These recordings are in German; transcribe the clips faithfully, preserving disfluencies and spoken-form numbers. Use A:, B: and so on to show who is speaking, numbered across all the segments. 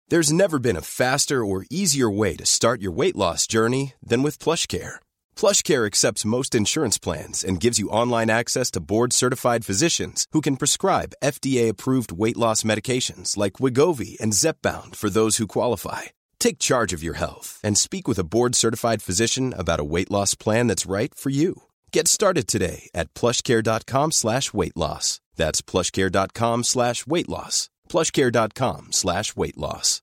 A: There's never been a faster or easier way to start your weight loss journey than with PlushCare. PlushCare accepts most insurance plans and gives you online access to board-certified physicians who can prescribe F D A-approved weight loss medications like Wegovy and Zepbound for those who qualify. Take charge of your health and speak with a board-certified physician about a weight loss plan that's right for you. Get started today at plushcare.com slash weight loss. That's plushcare.com slash weight loss. plushcare.com slash weight loss.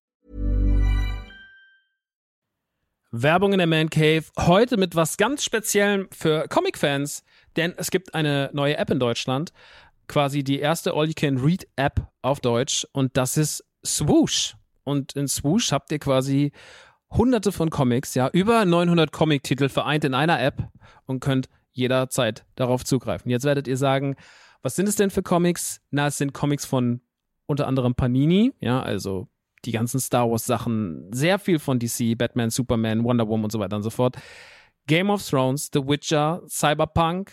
B: Werbung in der Man Cave. Heute mit was ganz Speziellem für Comic-Fans, denn es gibt eine neue App in Deutschland. Quasi die erste All-You-Can-Read-App auf Deutsch und das ist Swoosh. Und in Swoosh habt ihr quasi hunderte von Comics, ja, über neunhundert Comic-Titel vereint in einer App und könnt jederzeit darauf zugreifen. Jetzt werdet ihr sagen, was sind es denn für Comics? Na, es sind Comics von unter anderem Panini, ja, also die ganzen Star Wars Sachen, sehr viel von D C, Batman, Superman, Wonder Woman und so weiter und so fort. Game of Thrones, The Witcher, Cyberpunk,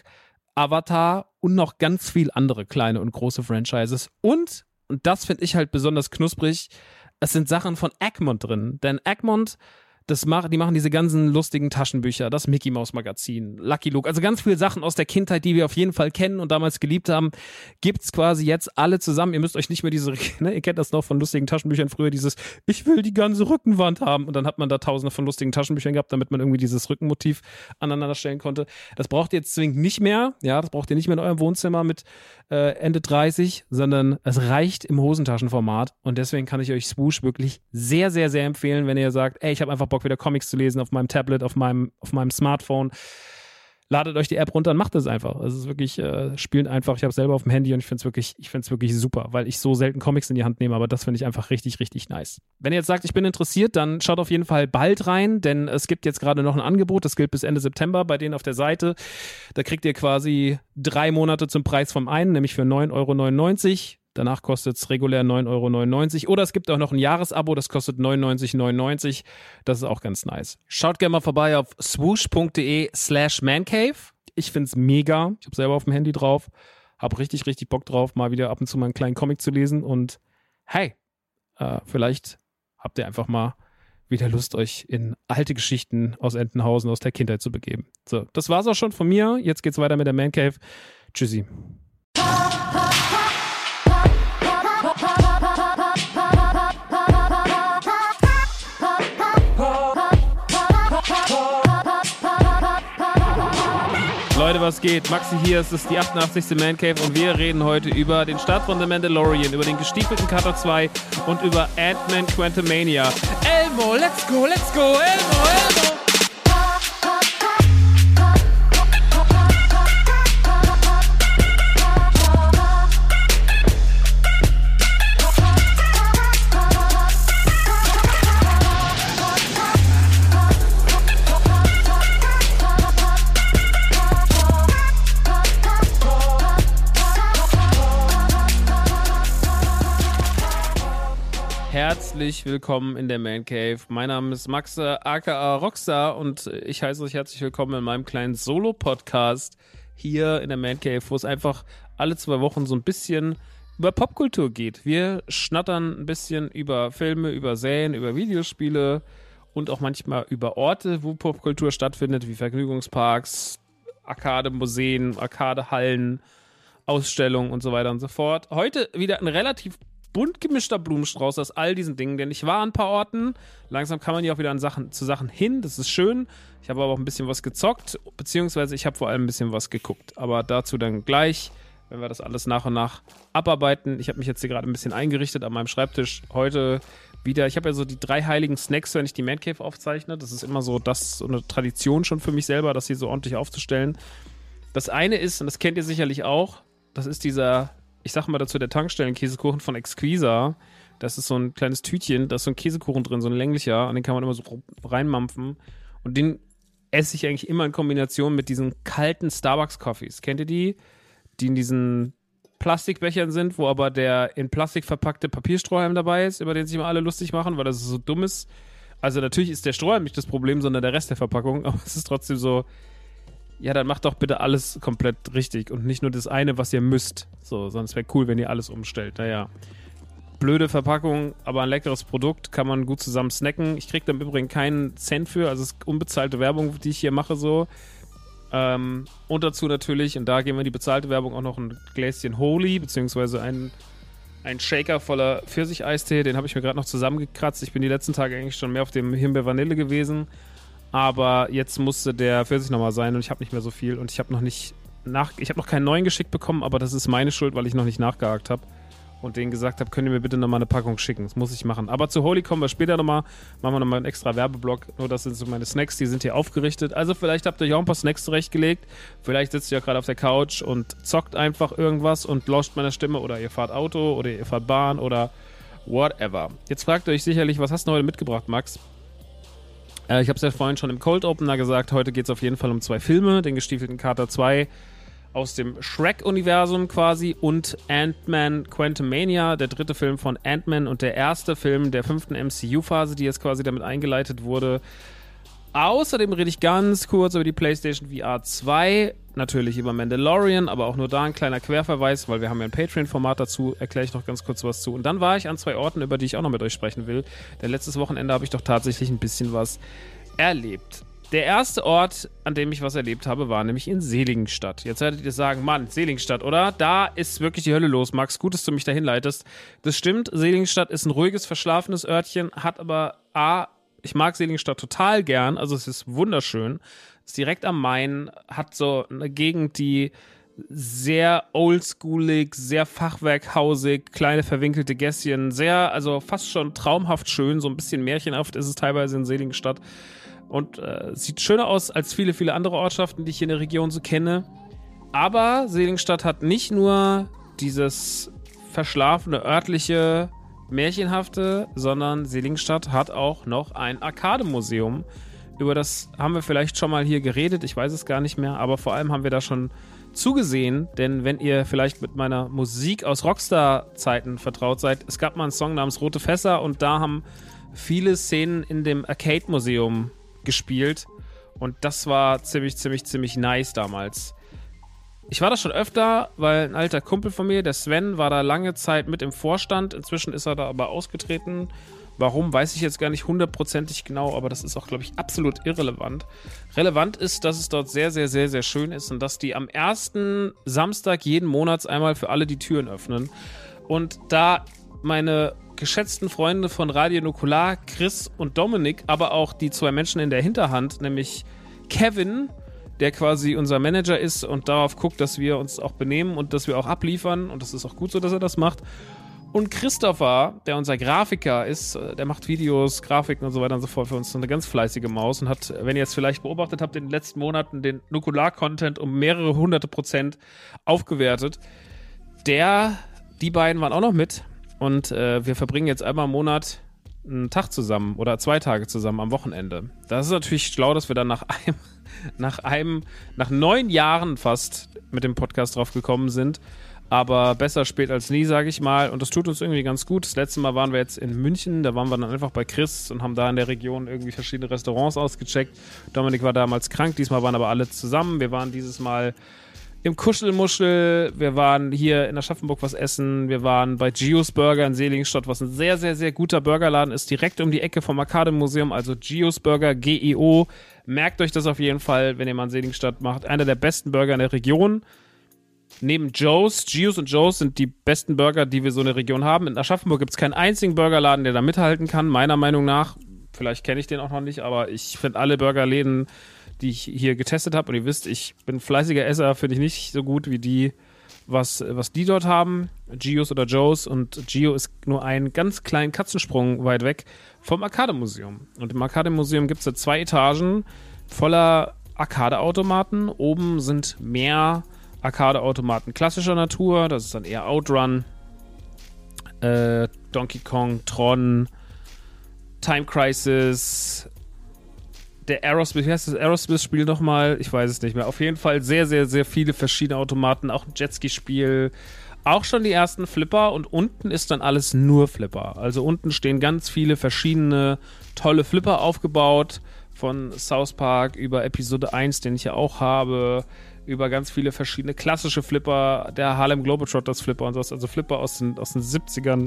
B: Avatar und noch ganz viel andere kleine und große Franchises. Und, und das finde ich halt besonders knusprig, es sind Sachen von Egmont drin. Denn Egmont, das mach, die machen diese ganzen lustigen Taschenbücher, das Mickey Mouse Magazin, Lucky Luke, also ganz viele Sachen aus der Kindheit, die wir auf jeden Fall kennen und damals geliebt haben, gibt's quasi jetzt alle zusammen. Ihr müsst euch nicht mehr diese, ne, ihr kennt das noch von lustigen Taschenbüchern früher, dieses, ich will die ganze Rückenwand haben und dann hat man da tausende von lustigen Taschenbüchern gehabt, damit man irgendwie dieses Rückenmotiv aneinander stellen konnte. Das braucht ihr jetzt zwingend nicht mehr, ja, das braucht ihr nicht mehr in eurem Wohnzimmer mit äh, Ende dreißig, sondern es reicht im Hosentaschenformat und deswegen kann ich euch Swoosh wirklich sehr, sehr, sehr empfehlen, wenn ihr sagt, ey, ich habe einfach Bock, wieder Comics zu lesen auf meinem Tablet, auf meinem, auf meinem Smartphone. Ladet euch die App runter und macht es einfach. Es ist wirklich, äh, spielt einfach. Ich habe es selber auf dem Handy und ich finde es wirklich, ich finde es wirklich super, weil ich so selten Comics in die Hand nehme, aber das finde ich einfach richtig, richtig nice. Wenn ihr jetzt sagt, ich bin interessiert, dann schaut auf jeden Fall bald rein, denn es gibt jetzt gerade noch ein Angebot, das gilt bis Ende September bei denen auf der Seite. Da kriegt ihr quasi drei Monate zum Preis vom einen, nämlich für neun Euro neunundneunzig. Danach kostet es regulär neun Euro neunundneunzig. Oder es gibt auch noch ein Jahresabo, das kostet neunundneunzig neunundneunzig. Das ist auch ganz nice. Schaut gerne mal vorbei auf swoosh.de slash mancave. Ich finde es mega. Ich habe selber auf dem Handy drauf. Habe richtig, richtig Bock drauf, mal wieder ab und zu mal einen kleinen Comic zu lesen. Und hey, äh, vielleicht habt ihr einfach mal wieder Lust, euch in alte Geschichten aus Entenhausen, aus der Kindheit zu begeben. So, das war's auch schon von mir. Jetzt geht's weiter mit der Man Cave. Tschüssi. Leute, was geht? Maxi hier, es ist die achtundachtzigste Man Cave und wir reden heute über den Start von The Mandalorian, über den gestiefelten Carter zwei und über Ant-Man Quantumania. Elmo, let's go, let's go, Elmo, Elmo! Herzlich willkommen in der Man Cave. Mein Name ist Max, aka Rockstar, und ich heiße euch herzlich willkommen in meinem kleinen Solo-Podcast hier in der Man Cave, wo es einfach alle zwei Wochen so ein bisschen über Popkultur geht. Wir schnattern ein bisschen über Filme, über Serien, über Videospiele und auch manchmal über Orte, wo Popkultur stattfindet, wie Vergnügungsparks, Arcade-Museen, Arcade-Hallen, Ausstellungen und so weiter und so fort. Heute wieder ein relativ bunt gemischter Blumenstrauß aus all diesen Dingen, denn ich war an ein paar Orten, langsam kann man ja auch wieder an Sachen, zu Sachen hin, das ist schön, ich habe aber auch ein bisschen was gezockt, beziehungsweise ich habe vor allem ein bisschen was geguckt, aber dazu dann gleich, wenn wir das alles nach und nach abarbeiten. Ich habe mich jetzt hier gerade ein bisschen eingerichtet an meinem Schreibtisch, heute wieder, ich habe ja so die drei heiligen Snacks, wenn ich die Man Cave aufzeichne, das ist immer so, das so eine Tradition schon für mich selber, das hier so ordentlich aufzustellen. Das eine ist, und das kennt ihr sicherlich auch, das ist dieser, ich sag mal dazu, der Tankstellen-Käsekuchen von Exquisa. Das ist so ein kleines Tütchen, da ist so ein Käsekuchen drin, so ein länglicher, und den kann man immer so reinmampfen. Und den esse ich eigentlich immer in Kombination mit diesen kalten Starbucks-Coffees. Kennt ihr die? Die in diesen Plastikbechern sind, wo aber der in Plastik verpackte Papierstrohhalm dabei ist, über den sich immer alle lustig machen, weil das so dumm ist. Also natürlich ist der Strohhalm nicht das Problem, sondern der Rest der Verpackung, aber es ist trotzdem so, ja, dann macht doch bitte alles komplett richtig und nicht nur das eine, was ihr müsst. So, sonst wäre cool, wenn ihr alles umstellt. Naja, blöde Verpackung, aber ein leckeres Produkt, kann man gut zusammen snacken. Ich kriege da im Übrigen keinen Cent für, also es ist unbezahlte Werbung, die ich hier mache so. Ähm, und dazu natürlich, und da geben wir in die bezahlte Werbung, auch noch ein Gläschen Holy, beziehungsweise ein, ein Shaker voller Pfirsich-Eistee, den habe ich mir gerade noch zusammengekratzt. Ich bin die letzten Tage eigentlich schon mehr auf dem Himbeer-Vanille gewesen, aber jetzt musste der Pfirsich nochmal sein und ich habe nicht mehr so viel und ich habe noch nicht nach, ich habe noch keinen neuen geschickt bekommen, aber das ist meine Schuld, weil ich noch nicht nachgehakt habe. Und denen gesagt habe, könnt ihr mir bitte nochmal eine Packung schicken. Das muss ich machen. Aber zu Holy kommen wir später nochmal. Machen wir nochmal einen extra Werbeblock. Nur das sind so meine Snacks, die sind hier aufgerichtet. Also vielleicht habt ihr euch auch ein paar Snacks zurechtgelegt. Vielleicht sitzt ihr ja gerade auf der Couch und zockt einfach irgendwas und lauscht meiner Stimme. Oder ihr fahrt Auto oder ihr fahrt Bahn oder whatever. Jetzt fragt ihr euch sicherlich, was hast du heute mitgebracht, Max? Äh, ich habe es ja vorhin schon im Cold Opener gesagt. Heute geht es auf jeden Fall um zwei Filme. Den Gestiefelten Kater zwei aus dem Shrek-Universum quasi und Ant-Man Quantumania, der dritte Film von Ant-Man und der erste Film der fünften M C U-Phase, die jetzt quasi damit eingeleitet wurde. Außerdem rede ich ganz kurz über die PlayStation V R zwei, natürlich über Mandalorian, aber auch nur da ein kleiner Querverweis, weil wir haben ja ein Patreon-Format dazu, erkläre ich noch ganz kurz was zu. Und dann war ich an zwei Orten, über die ich auch noch mit euch sprechen will, denn letztes Wochenende habe ich doch tatsächlich ein bisschen was erlebt. Der erste Ort, an dem ich was erlebt habe, war nämlich in Seligenstadt. Jetzt werdet ihr sagen, Mann, Seligenstadt, oder? Da ist wirklich die Hölle los, Max. Gut, dass du mich dahin leitest. Das stimmt, Seligenstadt ist ein ruhiges, verschlafenes Örtchen, hat aber A, ich mag Seligenstadt total gern, also es ist wunderschön. Ist direkt am Main, hat so eine Gegend, die sehr oldschoolig, sehr fachwerkhausig, kleine verwinkelte Gässchen, sehr, also fast schon traumhaft schön, so ein bisschen märchenhaft ist es teilweise in Seligenstadt. Und äh, sieht schöner aus als viele, viele andere Ortschaften, die ich hier in der Region so kenne. Aber Seligenstadt hat nicht nur dieses verschlafene, örtliche, märchenhafte, sondern Seligenstadt hat auch noch ein Arcade-Museum. Über das haben wir vielleicht schon mal hier geredet, ich weiß es gar nicht mehr, aber vor allem haben wir da schon zugesehen, denn wenn ihr vielleicht mit meiner Musik aus Rockstar-Zeiten vertraut seid, es gab mal einen Song namens Rote Fässer und da haben viele Szenen in dem Arcade-Museum gespielt und das war ziemlich, ziemlich, ziemlich nice damals. Ich war da schon öfter, weil ein alter Kumpel von mir, der Sven, war da lange Zeit mit im Vorstand. Inzwischen ist er da aber ausgetreten. Warum, weiß ich jetzt gar nicht hundertprozentig genau, aber das ist auch, glaube ich, absolut irrelevant. Relevant ist, dass es dort sehr, sehr, sehr, sehr schön ist und dass die am ersten Samstag jeden Monats einmal für alle die Türen öffnen. Und da meine geschätzten Freunde von Radio Nukular, Chris und Dominik, aber auch die zwei Menschen in der Hinterhand, nämlich Kevin, der quasi unser Manager ist und darauf guckt, dass wir uns auch benehmen und dass wir auch abliefern und das ist auch gut so, dass er das macht. Und Christopher, der unser Grafiker ist, der macht Videos, Grafiken und so weiter und so fort für uns, eine ganz fleißige Maus und hat, wenn ihr jetzt vielleicht beobachtet habt, in den letzten Monaten den Nukular-Content um mehrere hunderte Prozent aufgewertet. Der, die beiden waren auch noch mit. Und äh, wir verbringen jetzt einmal im Monat einen Tag zusammen oder zwei Tage zusammen am Wochenende. Das ist natürlich schlau, dass wir dann nach einem, nach einem, nach neun Jahren fast mit dem Podcast drauf gekommen sind. Aber besser spät als nie, sage ich mal. Und das tut uns irgendwie ganz gut. Das letzte Mal waren wir jetzt in München. Da waren wir dann einfach bei Chris und haben da in der Region irgendwie verschiedene Restaurants ausgecheckt. Dominik war damals krank. Diesmal waren aber alle zusammen. Wir waren dieses Mal im Kuschelmuschel, wir waren hier in Aschaffenburg was essen, wir waren bei Gios Burger in Seligenstadt, was ein sehr, sehr, sehr guter Burgerladen ist, direkt um die Ecke vom Arcade-Museum, also Gios Burger, G E O. Merkt euch das auf jeden Fall, wenn ihr mal in Seligenstadt macht. Einer der besten Burger in der Region. Neben Joe's, Gios und Joe's sind die besten Burger, die wir so in der Region haben. In Aschaffenburg gibt es keinen einzigen Burgerladen, der da mithalten kann, meiner Meinung nach. Vielleicht kenne ich den auch noch nicht, aber ich finde alle Burgerläden, die ich hier getestet habe, und ihr wisst, ich bin fleißiger Esser, finde ich nicht so gut wie die, was, was die dort haben, Gios oder Joe's, und Gio ist nur einen ganz kleinen Katzensprung weit weg vom Arcade-Museum. Und im Arcade-Museum gibt es da zwei Etagen voller Arcade-Automaten. Oben sind mehr Arcade-Automaten klassischer Natur, das ist dann eher Outrun, äh, Donkey Kong, Tron, Time Crisis, der Aerosmith, wie heißt das Aerosmith-Spiel nochmal? Ich weiß es nicht mehr. Auf jeden Fall sehr, sehr, sehr viele verschiedene Automaten, auch ein Jetski-Spiel, auch schon die ersten Flipper, und unten ist dann alles nur Flipper. Also unten stehen ganz viele verschiedene tolle Flipper aufgebaut, von South Park über Episode eins, den ich ja auch habe, über ganz viele verschiedene klassische Flipper, der Harlem Globetrotters Flipper und sowas, also Flipper aus den, aus den siebzigern,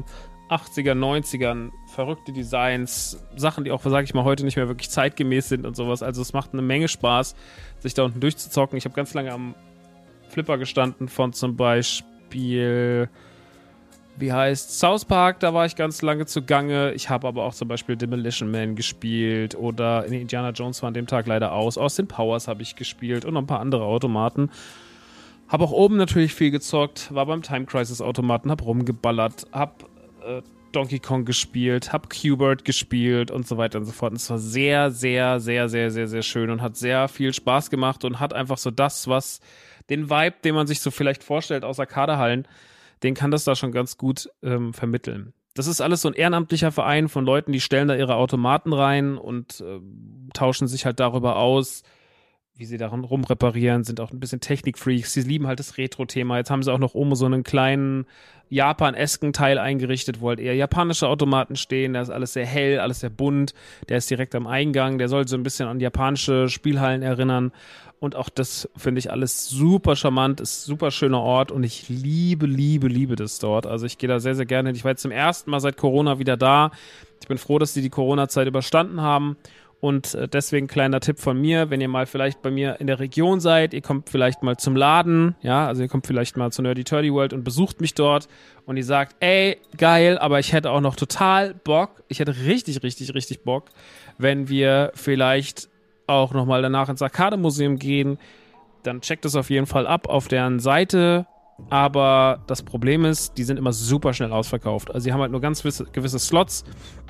B: achtziger, neunzigern, verrückte Designs, Sachen, die auch, sage ich mal, heute nicht mehr wirklich zeitgemäß sind und sowas. Also es macht eine Menge Spaß, sich da unten durchzuzocken. Ich habe ganz lange am Flipper gestanden von zum Beispiel, wie heißt, South Park, da war ich ganz lange zugange. Ich habe aber auch zum Beispiel Demolition Man gespielt oder in Indiana Jones war an dem Tag leider aus. Austin Powers habe ich gespielt und noch ein paar andere Automaten. Habe auch oben natürlich viel gezockt, war beim Time Crisis Automaten, hab rumgeballert, hab äh, Donkey Kong gespielt, hab Q-Bert gespielt und so weiter und so fort. Und es war sehr, sehr, sehr, sehr, sehr, sehr schön und hat sehr viel Spaß gemacht und hat einfach so das, was den Vibe, den man sich so vielleicht vorstellt aus Arcadehallen, den kann das da schon ganz gut ähm, vermitteln. Das ist alles so ein ehrenamtlicher Verein von Leuten, die stellen da ihre Automaten rein und äh, tauschen sich halt darüber aus, wie sie daran rumreparieren, sind auch ein bisschen Technikfreaks. Sie lieben halt das Retro-Thema. Jetzt haben sie auch noch oben so einen kleinen Japan-esken Teil eingerichtet, wo halt eher japanische Automaten stehen. Da ist alles sehr hell, alles sehr bunt. Der ist direkt am Eingang. Der soll so ein bisschen an japanische Spielhallen erinnern. Und auch das finde ich alles super charmant, ist ein super schöner Ort und ich liebe, liebe, liebe das dort. Also ich gehe da sehr, sehr gerne hin. Ich war jetzt zum ersten Mal seit Corona wieder da. Ich bin froh, dass sie die Corona-Zeit überstanden haben. Und deswegen kleiner Tipp von mir, wenn ihr mal vielleicht bei mir in der Region seid, ihr kommt vielleicht mal zum Laden, ja, also ihr kommt vielleicht mal zur Nerdy Turdy World und besucht mich dort und ihr sagt, ey, geil, aber ich hätte auch noch total Bock, ich hätte richtig, richtig, richtig Bock, wenn wir vielleicht auch nochmal danach ins Arcade-Museum gehen, dann checkt es auf jeden Fall ab auf deren Seite, aber das Problem ist, die sind immer super schnell ausverkauft, also sie haben halt nur ganz gewisse, gewisse Slots.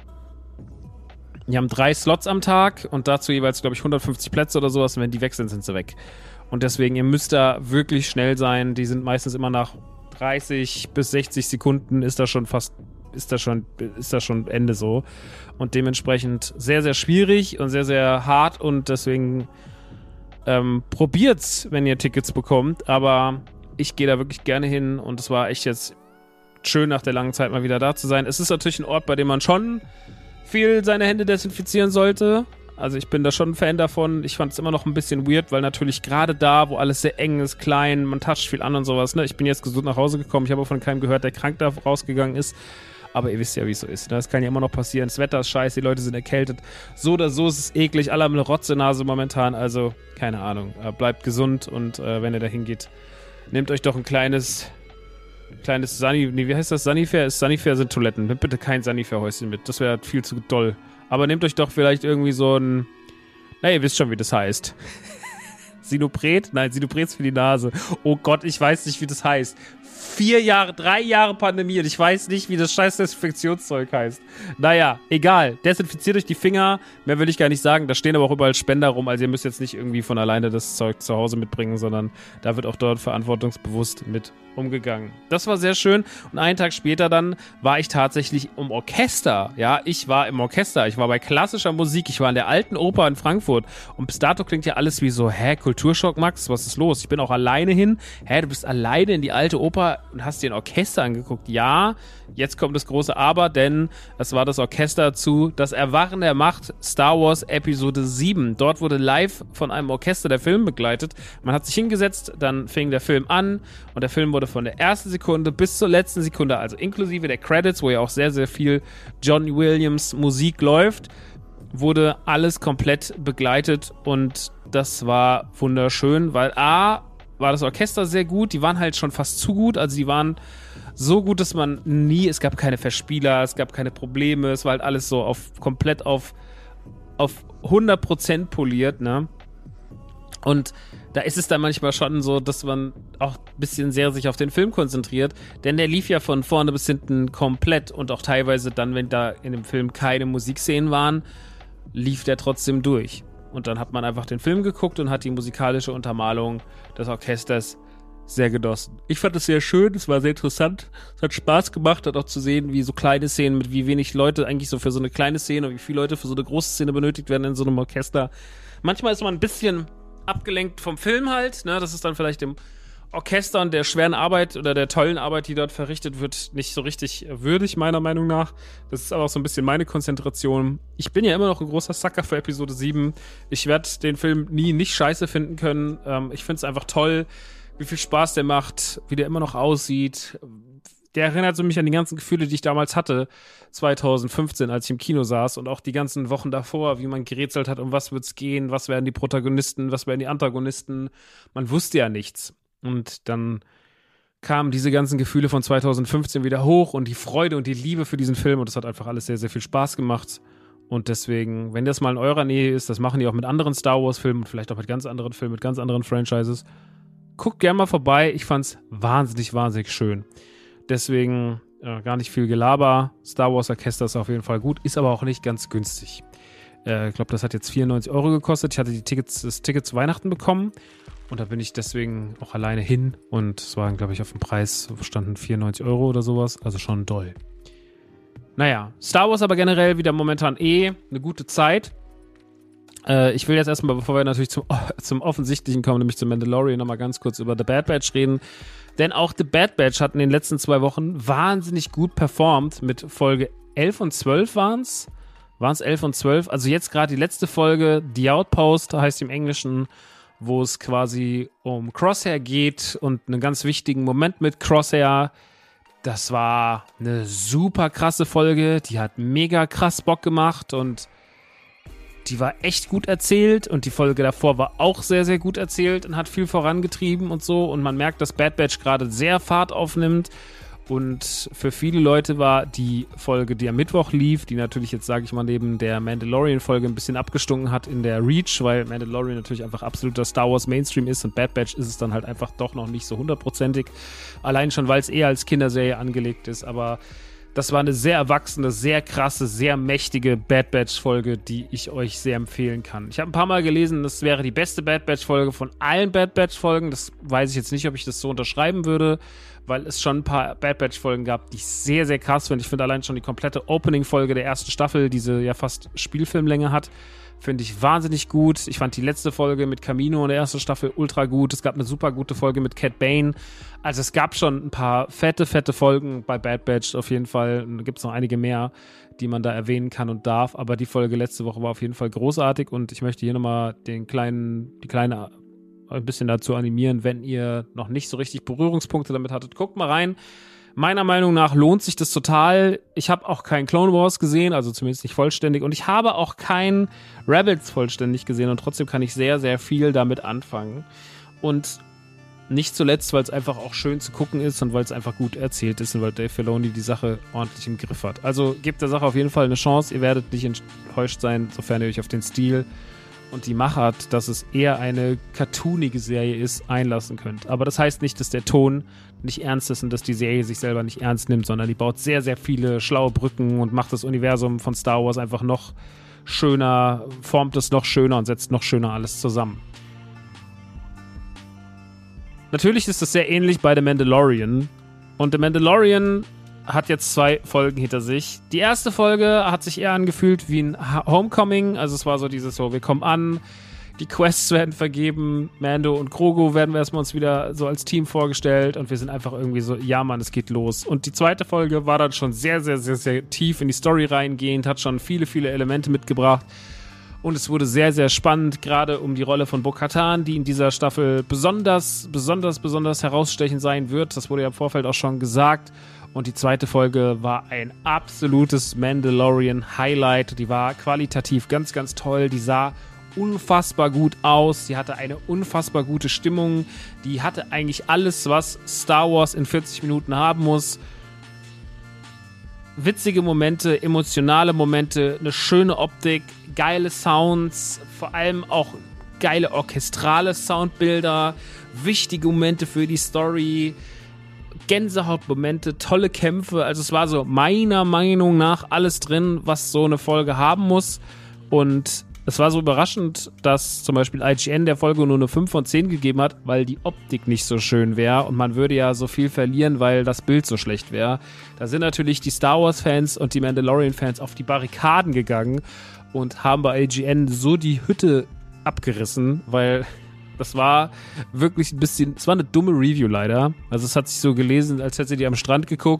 B: Die haben drei Slots am Tag und dazu jeweils, glaube ich, hundertfünfzig Plätze oder sowas. Und wenn die weg sind, sind sie weg. Und deswegen, ihr müsst da wirklich schnell sein. Die sind meistens immer nach dreißig bis sechzig Sekunden ist da schon fast, ist da schon, ist da schon Ende so. Und dementsprechend sehr, sehr schwierig und sehr, sehr hart. Und deswegen ähm, probiert's, wenn ihr Tickets bekommt. Aber ich gehe da wirklich gerne hin und es war echt jetzt schön, nach der langen Zeit mal wieder da zu sein. Es ist natürlich ein Ort, bei dem man schon viel seine Hände desinfizieren sollte. Also ich bin da schon ein Fan davon. Ich fand es immer noch ein bisschen weird, weil natürlich gerade da, wo alles sehr eng ist, klein, man toucht viel an und sowas, ne? Ich bin jetzt gesund nach Hause gekommen. Ich habe auch von keinem gehört, der krank da rausgegangen ist. Aber ihr wisst ja, wie es so ist. Das kann ja immer noch passieren. Das Wetter ist scheiße, die Leute sind erkältet. So oder so ist es eklig. Alle haben eine Rotzenase momentan. Also, keine Ahnung. Bleibt gesund und äh, wenn ihr da hingeht, nehmt euch doch ein kleines... Kleines Sunny, nee, wie heißt das? Sunnyfair? Ist Sunnyfair sind Toiletten. Nehmt bitte kein Sunnyfair-Häuschen mit. Das wäre viel zu doll. Aber nehmt euch doch vielleicht irgendwie so ein, na, ihr wisst schon, wie das heißt. Sinopret? Nein, Sinopret ist für die Nase. Oh Gott, ich weiß nicht, wie das heißt. Vier Jahre, drei Jahre Pandemie und ich weiß nicht, wie das scheiß Desinfektionszeug heißt. Naja, egal. Desinfiziert euch die Finger. Mehr will ich gar nicht sagen. Da stehen aber auch überall Spender rum. Also ihr müsst jetzt nicht irgendwie von alleine das Zeug zu Hause mitbringen, sondern da wird auch dort verantwortungsbewusst mit umgegangen. Das war sehr schön. Und einen Tag später dann war ich tatsächlich im Orchester. Ja, ich war im Orchester. Ich war bei klassischer Musik. Ich war in der Alten Oper in Frankfurt. Und bis dato klingt ja alles wie so, hä, Kulturschock, Max? Was ist los? Ich bin auch alleine hin. Hä, du bist alleine in die Alte Oper und hast dir ein Orchester angeguckt. Ja, jetzt kommt das große Aber, denn es war das Orchester zu Das Erwachen der Macht, Star Wars Episode sieben. Dort wurde live von einem Orchester der Film begleitet. Man hat sich hingesetzt, dann fing der Film an und der Film wurde von der ersten Sekunde bis zur letzten Sekunde, also inklusive der Credits, wo ja auch sehr, sehr viel John Williams Musik läuft, wurde alles komplett begleitet und das war wunderschön, weil A, war das Orchester sehr gut, die waren halt schon fast zu gut, also die waren so gut, dass man nie, es gab keine Verspieler, es gab keine Probleme, es war halt alles so auf komplett auf, auf hundert Prozent poliert, ne? Und da ist es dann manchmal schon so, dass man auch ein bisschen sehr sich auf den Film konzentriert, denn der lief ja von vorne bis hinten komplett und auch teilweise dann, wenn da in dem Film keine Musikszenen waren, lief der trotzdem durch. Und dann hat man einfach den Film geguckt und hat die musikalische Untermalung des Orchesters sehr genossen. Ich fand es sehr schön, es war sehr interessant, es hat Spaß gemacht, hat auch zu sehen, wie so kleine Szenen, mit wie wenig Leute eigentlich so für so eine kleine Szene und wie viele Leute für so eine große Szene benötigt werden in so einem Orchester. Manchmal ist man ein bisschen abgelenkt vom Film halt, ne, das ist dann vielleicht dem Orchester und der schweren Arbeit oder der tollen Arbeit, die dort verrichtet wird, nicht so richtig würdig, meiner Meinung nach. Das ist aber auch so ein bisschen meine Konzentration. Ich bin ja immer noch ein großer Sucker für Episode sieben. Ich werde den Film nie nicht scheiße finden können. Ähm, ich finde es einfach toll, wie viel Spaß der macht, wie der immer noch aussieht. der erinnert so mich an die ganzen Gefühle, die ich damals hatte, zwanzig fünfzehn, als ich im Kino saß und auch die ganzen Wochen davor, wie man gerätselt hat, um was wird's gehen, was werden die Protagonisten, was werden die Antagonisten. Man wusste ja nichts. Und dann kamen diese ganzen Gefühle von zwanzig fünfzehn wieder hoch und die Freude und die Liebe für diesen Film und das hat einfach alles sehr, sehr viel Spaß gemacht. Und deswegen, wenn das mal in eurer Nähe ist, das machen die auch mit anderen Star Wars-Filmen und vielleicht auch mit ganz anderen Filmen, mit ganz anderen Franchises, guckt gerne mal vorbei. Ich fand's wahnsinnig, wahnsinnig schön. Deswegen äh, gar nicht viel Gelaber. Star Wars Orchester ist auf jeden Fall gut, ist aber auch nicht ganz günstig. Äh, ich glaube, das hat jetzt vierundneunzig Euro gekostet. Ich hatte die Tickets, das Ticket zu Weihnachten bekommen und da bin ich deswegen auch alleine hin und es waren, glaube ich, auf dem Preis standen vierundneunzig Euro oder sowas, also schon doll. Naja, Star Wars aber generell wieder momentan eh eine gute Zeit. Äh, ich will jetzt erstmal, bevor wir natürlich zum, zum Offensichtlichen kommen, nämlich zum Mandalorian, nochmal ganz kurz über The Bad Batch reden. Denn auch The Bad Batch hat in den letzten zwei Wochen wahnsinnig gut performt mit Folge elf und zwölf waren es. Waren es elf und zwölf? Also jetzt gerade die letzte Folge, The Outpost heißt im Englischen, wo es quasi um Crosshair geht und einen ganz wichtigen Moment mit Crosshair. Das war eine super krasse Folge, die hat mega krass Bock gemacht und die war echt gut erzählt und die Folge davor war auch sehr, sehr gut erzählt und hat viel vorangetrieben und so und man merkt, dass Bad Batch gerade sehr Fahrt aufnimmt und für viele Leute war die Folge, die am Mittwoch lief, die natürlich jetzt, sage ich mal, neben der Mandalorian-Folge ein bisschen abgestunken hat in der Reach, weil Mandalorian natürlich einfach absoluter Star Wars Mainstream ist und Bad Batch ist es dann halt einfach doch noch nicht so hundertprozentig, allein schon, weil es eher als Kinderserie angelegt ist, aber das war eine sehr erwachsene, sehr krasse, sehr mächtige Bad Batch-Folge, die ich euch sehr empfehlen kann. Ich habe ein paar Mal gelesen, das wäre die beste Bad Batch-Folge von allen Bad Batch-Folgen. Das weiß ich jetzt nicht, ob ich das so unterschreiben würde, weil es schon ein paar Bad Batch-Folgen gab, die ich sehr, sehr krass finde. Ich finde allein schon die komplette Opening-Folge der ersten Staffel, diese ja fast Spielfilmlänge hat, finde ich wahnsinnig gut. Ich fand die letzte Folge mit Camino in der ersten Staffel ultra gut. Es gab eine super gute Folge mit Cat Bane. Also es gab schon ein paar fette, fette Folgen bei Bad Batch auf jeden Fall. Und da gibt es noch einige mehr, die man da erwähnen kann und darf. Aber die Folge letzte Woche war auf jeden Fall großartig und ich möchte hier nochmal den kleinen, die kleine ein bisschen dazu animieren, wenn ihr noch nicht so richtig Berührungspunkte damit hattet. Guckt mal rein. Meiner Meinung nach lohnt sich das total. Ich habe auch kein Clone Wars gesehen, also zumindest nicht vollständig. Und ich habe auch kein Rebels vollständig gesehen. Und trotzdem kann ich sehr, sehr viel damit anfangen. Und nicht zuletzt, weil es einfach auch schön zu gucken ist und weil es einfach gut erzählt ist und weil Dave Filoni die Sache ordentlich im Griff hat. Also gebt der Sache auf jeden Fall eine Chance. Ihr werdet nicht enttäuscht sein, sofern ihr euch auf den Stil und die Machart, dass es eher eine cartoonige Serie ist, einlassen könnt. Aber das heißt nicht, dass der Ton nicht ernst ist und dass die Serie sich selber nicht ernst nimmt, sondern die baut sehr, sehr viele schlaue Brücken und macht das Universum von Star Wars einfach noch schöner, formt es noch schöner und setzt noch schöner alles zusammen. Natürlich ist das sehr ähnlich bei The Mandalorian. Und The Mandalorian hat jetzt zwei Folgen hinter sich. Die erste Folge hat sich eher angefühlt wie ein Homecoming. Also es war so dieses so, wir kommen an, die Quests werden vergeben, Mando und Grogu werden wir erstmal uns wieder so als Team vorgestellt und wir sind einfach irgendwie so, ja Mann, es geht los. Und die zweite Folge war dann schon sehr, sehr, sehr, sehr tief in die Story reingehend, hat schon viele, viele Elemente mitgebracht. Und es wurde sehr, sehr spannend, gerade um die Rolle von Bo-Katan, die in dieser Staffel besonders, besonders, besonders herausstechend sein wird. Das wurde ja im Vorfeld auch schon gesagt. Und die zweite Folge war ein absolutes Mandalorian-Highlight. Die war qualitativ ganz, ganz toll. Die sah unfassbar gut aus. Die hatte eine unfassbar gute Stimmung. Die hatte eigentlich alles, was Star Wars in vierzig Minuten haben muss. Witzige Momente, emotionale Momente, eine schöne Optik, geile Sounds, vor allem auch geile orchestrale Soundbilder, wichtige Momente für die Story, Gänsehautmomente, tolle Kämpfe. Also es war so meiner Meinung nach alles drin, was so eine Folge haben muss. Und es war so überraschend, dass zum Beispiel I G N der Folge nur eine fünf von zehn gegeben hat, weil die Optik nicht so schön wäre und man würde ja so viel verlieren, weil das Bild so schlecht wäre. Da sind natürlich die Star Wars-Fans und die Mandalorian-Fans auf die Barrikaden gegangen und haben bei I G N so die Hütte abgerissen, weil das war wirklich ein bisschen, es war eine dumme Review leider. Also es hat sich so gelesen, als hätte die am Strand geguckt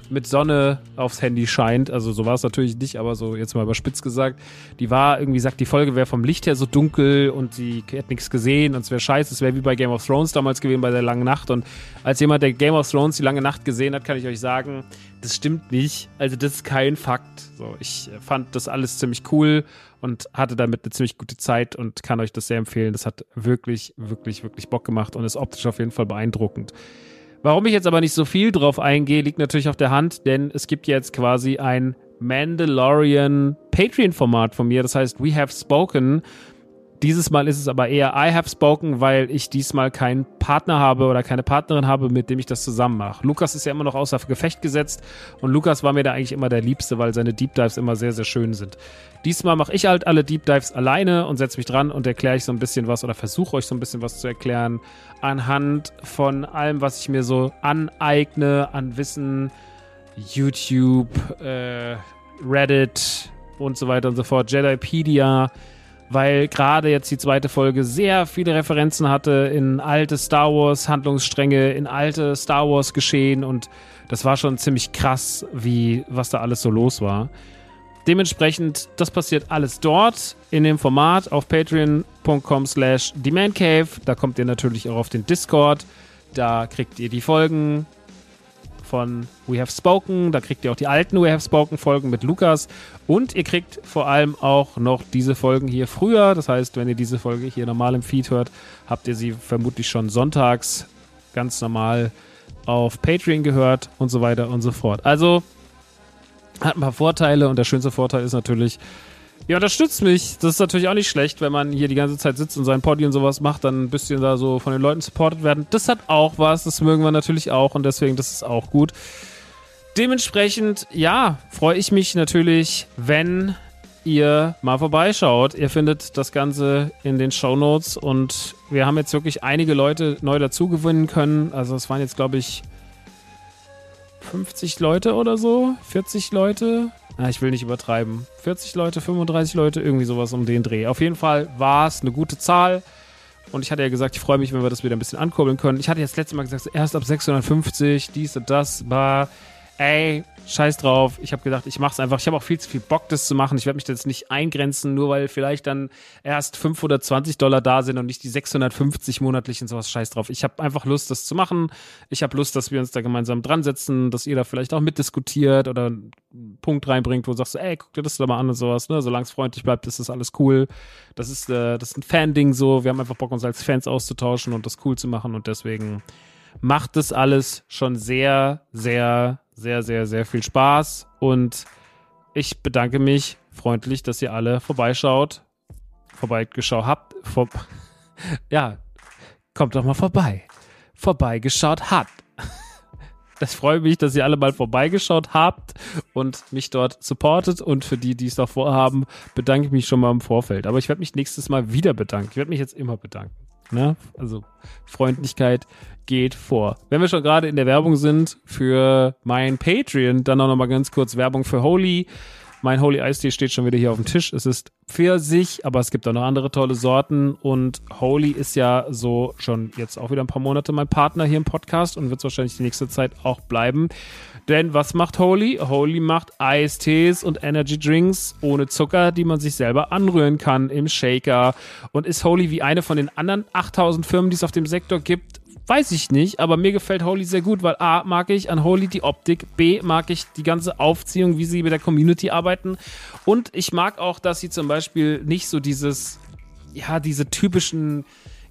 B: mit Sonne aufs Handy scheint. Also so war es natürlich nicht, aber so jetzt mal überspitzt gesagt. Die war irgendwie, sagt, die Folge wäre vom Licht her so dunkel und sie hätte nichts gesehen und es wäre scheiße. Es wäre wie bei Game of Thrones damals gewesen, bei der langen Nacht. Und als jemand, der Game of Thrones die lange Nacht gesehen hat, kann ich euch sagen, das stimmt nicht. Also das ist kein Fakt. So, ich fand das alles ziemlich cool und hatte damit eine ziemlich gute Zeit und kann euch das sehr empfehlen. Das hat wirklich, wirklich, wirklich Bock gemacht und ist optisch auf jeden Fall beeindruckend. Warum ich jetzt aber nicht so viel drauf eingehe, liegt natürlich auf der Hand, denn es gibt jetzt quasi ein Mandalorian Patreon-Format von mir, das heißt We Have Spoken. Dieses Mal ist es aber eher I Have Spoken, weil ich diesmal keinen Partner habe oder keine Partnerin habe, mit dem ich das zusammen mache. Lukas ist ja immer noch außer Gefecht gesetzt und Lukas war mir da eigentlich immer der Liebste, weil seine Deep Dives immer sehr, sehr schön sind. Diesmal mache ich halt alle Deep Dives alleine und setze mich dran und erkläre ich so ein bisschen was oder versuche euch so ein bisschen was zu erklären anhand von allem, was ich mir so aneigne an Wissen, YouTube, äh, Reddit und so weiter und so fort, Jedipedia, weil gerade jetzt die zweite Folge sehr viele Referenzen hatte in alte Star Wars Handlungsstränge, in alte Star Wars Geschehen und das war schon ziemlich krass, wie was da alles so los war. Dementsprechend, das passiert alles dort in dem Format auf patreon.com slash themancave. Da kommt ihr natürlich auch auf den Discord. Da kriegt ihr die Folgen von We Have Spoken. Da kriegt ihr auch die alten We Have Spoken Folgen mit Lukas. Und ihr kriegt vor allem auch noch diese Folgen hier früher. Das heißt, wenn ihr diese Folge hier normal im Feed hört, habt ihr sie vermutlich schon sonntags ganz normal auf Patreon gehört und so weiter und so fort. Also hat ein paar Vorteile und der schönste Vorteil ist natürlich, ihr unterstützt mich. Das ist natürlich auch nicht schlecht, wenn man hier die ganze Zeit sitzt und sein Poddy und sowas macht, dann ein bisschen da so von den Leuten supportet werden. Das hat auch was, das mögen wir natürlich auch und deswegen, das ist auch gut. Dementsprechend, ja, freue ich mich natürlich, wenn ihr mal vorbeischaut. Ihr findet das Ganze in den Shownotes und wir haben jetzt wirklich einige Leute neu dazu gewinnen können. Also es waren jetzt, glaube ich, fünfzig Leute oder so, vierzig Leute. Ah, ich will nicht übertreiben. vierzig Leute, fünfunddreißig Leute, irgendwie sowas um den Dreh. Auf jeden Fall war es eine gute Zahl. Und ich hatte ja gesagt, ich freue mich, wenn wir das wieder ein bisschen ankurbeln können. Ich hatte jetzt letztes Mal gesagt, erst ab sechshundertfünfzig, dies und das, war, ey, scheiß drauf. Ich habe gedacht, ich mache es einfach. Ich habe auch viel zu viel Bock, das zu machen. Ich werde mich jetzt nicht eingrenzen, nur weil vielleicht dann erst fünfhundertzwanzig Dollar da sind und nicht die sechshundertfünfzig monatlich und sowas. Scheiß drauf. Ich habe einfach Lust, das zu machen. Ich habe Lust, dass wir uns da gemeinsam dran setzen, dass ihr da vielleicht auch mitdiskutiert oder einen Punkt reinbringt, wo du sagst, ey, guck dir das doch mal an und sowas. Ne? Solange es freundlich bleibt, ist das alles cool. Das ist, äh, das ist ein Fan-Ding so. Wir haben einfach Bock, uns als Fans auszutauschen und das cool zu machen und deswegen macht das alles schon sehr, sehr, sehr, sehr, sehr viel Spaß und ich bedanke mich freundlich, dass ihr alle vorbeischaut, vorbeigeschaut habt, vor, ja, kommt doch mal vorbei, vorbeigeschaut habt. Das freut mich, dass ihr alle mal vorbeigeschaut habt und mich dort supportet und für die, die es noch vorhaben, bedanke ich mich schon mal im Vorfeld. Aber ich werde mich nächstes Mal wieder bedanken. Ich werde mich jetzt immer bedanken. Ne? Also Freundlichkeit geht vor. Wenn wir schon gerade in der Werbung sind für mein Patreon, dann auch noch mal ganz kurz Werbung für Holy. Mein Holy Eistee steht schon wieder hier auf dem Tisch. Es ist Pfirsich, aber es gibt auch noch andere tolle Sorten und Holy ist ja so schon jetzt auch wieder ein paar Monate mein Partner hier im Podcast und wird es wahrscheinlich die nächste Zeit auch bleiben. Denn was macht Holy? Holy macht Eistees und Energy Drinks ohne Zucker, die man sich selber anrühren kann im Shaker. Und ist Holy wie eine von den anderen achttausend Firmen, die es auf dem Sektor gibt? Weiß ich nicht, aber mir gefällt Holy sehr gut, weil A, mag ich an Holy die Optik, B, mag ich die ganze Aufziehung, wie sie mit der Community arbeiten und ich mag auch, dass sie zum Beispiel nicht so dieses, ja, diese typischen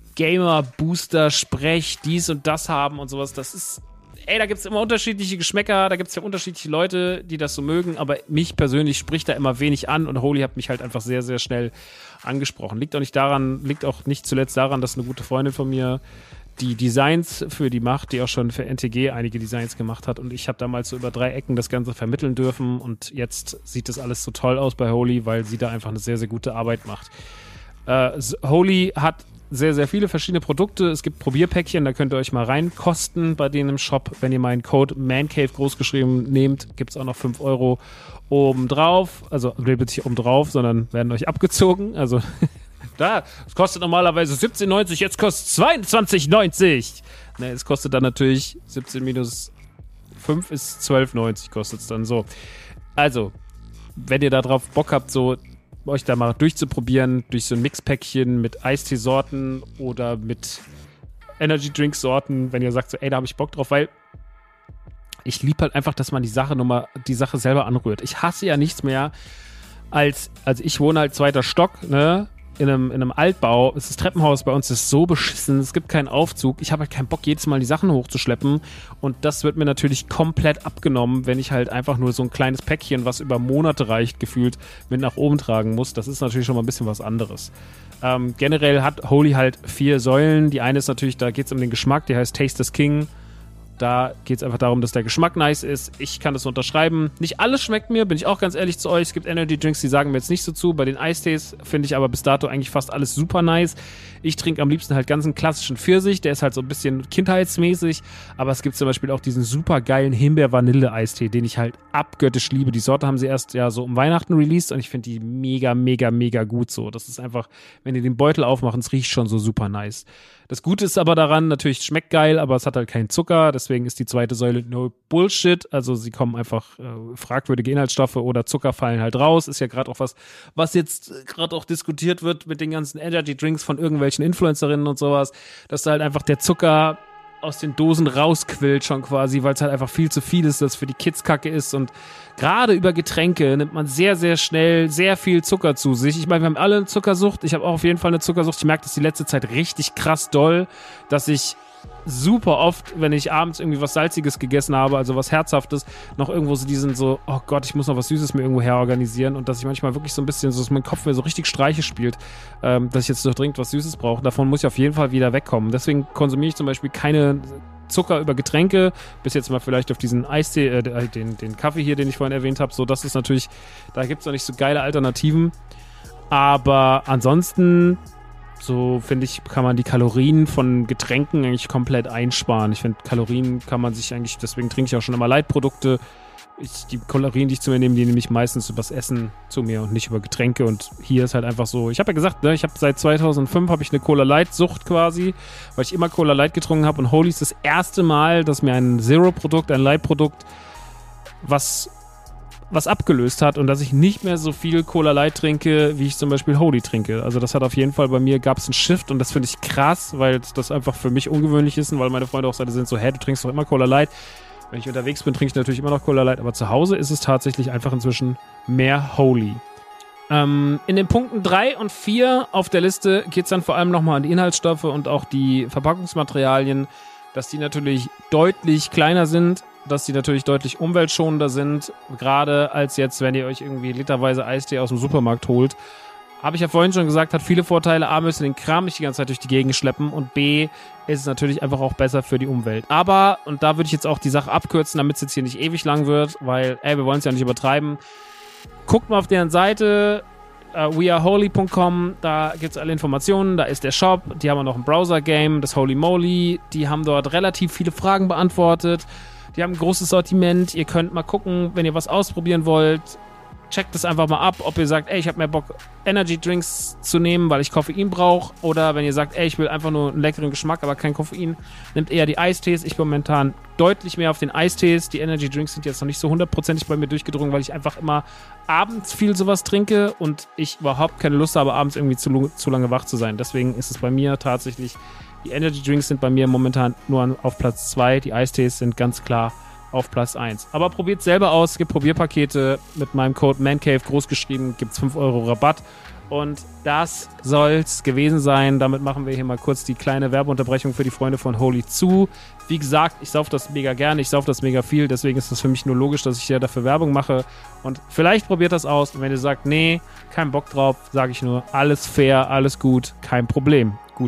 B: Gamer-Booster-Sprech, dies und das haben und sowas, das ist, ey, da gibt's immer unterschiedliche Geschmäcker, da gibt's ja unterschiedliche Leute, die das so mögen, aber mich persönlich spricht da immer wenig an und Holy hat mich halt einfach sehr, sehr schnell angesprochen. Liegt auch nicht daran, liegt auch nicht zuletzt daran, dass eine gute Freundin von mir die Designs für die macht, die auch schon für N T G einige Designs gemacht hat und ich habe damals so über drei Ecken das Ganze vermitteln dürfen und jetzt sieht das alles so toll aus bei Holy, weil sie da einfach eine sehr, sehr gute Arbeit macht. Äh, Holy hat sehr, sehr viele verschiedene Produkte. Es gibt Probierpäckchen, da könnt ihr euch mal reinkosten bei denen im Shop. Wenn ihr meinen Code MANCAVE großgeschrieben nehmt, gibt es auch noch fünf Euro obendrauf. Also nicht obendrauf, sondern werden euch abgezogen. Also da, es kostet normalerweise siebzehn neunzig, jetzt kostet es zweiundzwanzig neunzig. Ne, es kostet dann natürlich siebzehn minus fünf ist zwölf neunzig kostet es dann so. Also, wenn ihr da drauf Bock habt, so euch da mal durchzuprobieren, durch so ein Mixpäckchen mit Eistee-Sorten oder mit Energy-Drink-Sorten, wenn ihr sagt so, ey, da habe ich Bock drauf, weil ich liebe halt einfach, dass man die Sache nochmal, die Sache selber anrührt. Ich hasse ja nichts mehr als, also ich wohne halt zweiter Stock, ne, in einem, in einem Altbau. Es ist das Treppenhaus bei uns ist so beschissen, es gibt keinen Aufzug. Ich habe halt keinen Bock, jedes Mal die Sachen hochzuschleppen und das wird mir natürlich komplett abgenommen, wenn ich halt einfach nur so ein kleines Päckchen, was über Monate reicht, gefühlt mit nach oben tragen muss. Das ist natürlich schon mal ein bisschen was anderes. Ähm, generell hat Holy halt vier Säulen. Die eine ist natürlich, da geht es um den Geschmack, die heißt Taste is King. Da geht es einfach darum, dass der Geschmack nice ist. Ich kann das unterschreiben. Nicht alles schmeckt mir, bin ich auch ganz ehrlich zu euch. Es gibt Energy Drinks, die sagen mir jetzt nicht so zu. Bei den Eistees finde ich aber bis dato eigentlich fast alles super nice. Ich trinke am liebsten halt ganz einen klassischen Pfirsich. Der ist halt so ein bisschen kindheitsmäßig. Aber es gibt zum Beispiel auch diesen super geilen Himbeer-Vanille-Eistee, den ich halt abgöttisch liebe. Die Sorte haben sie erst ja so um Weihnachten released und ich finde die mega, mega, mega gut so. Das ist einfach, wenn ihr den Beutel aufmacht, es riecht schon so super nice. Das Gute ist aber daran, natürlich schmeckt geil, aber es hat halt keinen Zucker, deswegen ist die zweite Säule no Bullshit, also sie kommen einfach äh, fragwürdige Inhaltsstoffe oder Zucker fallen halt raus, ist ja gerade auch was, was jetzt gerade auch diskutiert wird mit den ganzen Energy Drinks von irgendwelchen Influencerinnen und sowas, dass da halt einfach der Zucker aus den Dosen rausquillt schon quasi, weil es halt einfach viel zu viel ist, das für die Kids kacke ist und gerade über Getränke nimmt man sehr, sehr schnell sehr viel Zucker zu sich. Ich meine, wir haben alle eine Zuckersucht, ich habe auch auf jeden Fall eine Zuckersucht, ich merke das die letzte Zeit richtig krass doll, dass ich super oft, wenn ich abends irgendwie was Salziges gegessen habe, also was Herzhaftes, noch irgendwo so diesen so, oh Gott, ich muss noch was Süßes mir irgendwo herorganisieren und dass ich manchmal wirklich so ein bisschen, so dass mein Kopf mir so richtig Streiche spielt, ähm, dass ich jetzt noch dringend was Süßes brauche. Davon muss ich auf jeden Fall wieder wegkommen. Deswegen konsumiere ich zum Beispiel keine Zucker über Getränke, bis jetzt mal vielleicht auf diesen Eistee, äh, den, den Kaffee hier, den ich vorhin erwähnt habe, so, das ist natürlich, da gibt es noch nicht so geile Alternativen, aber ansonsten so, finde ich, kann man die Kalorien von Getränken eigentlich komplett einsparen. Ich finde, Kalorien kann man sich eigentlich, deswegen trinke ich auch schon immer Light-Produkte. Ich, die Kalorien, die ich zu mir nehme, die nehme ich meistens übers Essen zu mir und nicht über Getränke. Und hier ist halt einfach so, ich habe ja gesagt, ne, ich habe seit zweitausendfünf habe ich eine Cola-Light-Sucht quasi, weil ich immer Cola Light getrunken habe. Und Holy ist das erste Mal, dass mir ein Zero-Produkt, ein Light-Produkt, was was abgelöst hat und dass ich nicht mehr so viel Cola Light trinke, wie ich zum Beispiel Holy trinke. Also das hat auf jeden Fall bei mir, gab es einen Shift und das finde ich krass, weil das einfach für mich ungewöhnlich ist und weil meine Freunde auch sind so, hä, du trinkst doch immer Cola Light. Wenn ich unterwegs bin, trinke ich natürlich immer noch Cola Light, aber zu Hause ist es tatsächlich einfach inzwischen mehr Holy. Ähm, in den Punkten drei und vier auf der Liste geht es dann vor allem nochmal an die Inhaltsstoffe und auch die Verpackungsmaterialien, dass die natürlich deutlich kleiner sind, dass die natürlich deutlich umweltschonender sind, gerade als jetzt, wenn ihr euch irgendwie literweise Eistee aus dem Supermarkt holt. Habe ich ja vorhin schon gesagt, hat viele Vorteile. A, müsst ihr den Kram nicht die ganze Zeit durch die Gegend schleppen und B, ist es natürlich einfach auch besser für die Umwelt. Aber, und da würde ich jetzt auch die Sache abkürzen, damit es jetzt hier nicht ewig lang wird, weil, ey, wir wollen es ja nicht übertreiben. Guckt mal auf deren Seite, uh, we are holy punkt com, da gibt es alle Informationen, da ist der Shop, die haben auch noch ein Browser-Game, das Holy Moly, die haben dort relativ viele Fragen beantwortet. Die haben ein großes Sortiment. Ihr könnt mal gucken, wenn ihr was ausprobieren wollt. Checkt das einfach mal ab, ob ihr sagt, ey, ich habe mehr Bock, Energy Drinks zu nehmen, weil ich Koffein brauche. Oder wenn ihr sagt, ey, ich will einfach nur einen leckeren Geschmack, aber kein Koffein, nehmt eher die Eistees. Ich bin momentan deutlich mehr auf den Eistees. Die Energy Drinks sind jetzt noch nicht so hundertprozentig bei mir durchgedrungen, weil ich einfach immer abends viel sowas trinke und ich überhaupt keine Lust habe, abends irgendwie zu, zu lange wach zu sein. Deswegen ist es bei mir tatsächlich, die Energy Drinks sind bei mir momentan nur auf Platz zwei. Die Eistees sind ganz klar auf Platz eins. Aber probiert selber aus. Es gibt Probierpakete mit meinem Code MANCAVE großgeschrieben. Gibt es fünf Euro Rabatt. Und das soll's gewesen sein. Damit machen wir hier mal kurz die kleine Werbeunterbrechung für die Freunde von Holy zu. Wie gesagt, ich sauf das mega gerne. Ich sauf das mega viel. Deswegen ist das für mich nur logisch, dass ich hier dafür Werbung mache. Und vielleicht probiert das aus. Und wenn ihr sagt, nee, kein Bock drauf, sage ich nur, alles fair, alles gut, kein Problem. Gut.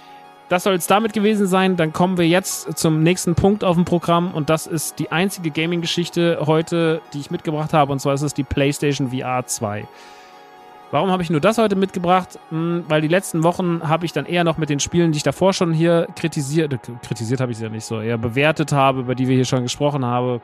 B: Das soll es damit gewesen sein. Dann kommen wir jetzt zum nächsten Punkt auf dem Programm und das ist die einzige Gaming-Geschichte heute, die ich mitgebracht habe, und zwar ist es die PlayStation V R zwei. Warum habe ich nur das heute mitgebracht? Hm, weil die letzten Wochen habe ich dann eher noch mit den Spielen, die ich davor schon hier kritisiert, äh, kritisiert habe ich sie ja nicht so, eher bewertet habe, über die wir hier schon gesprochen haben.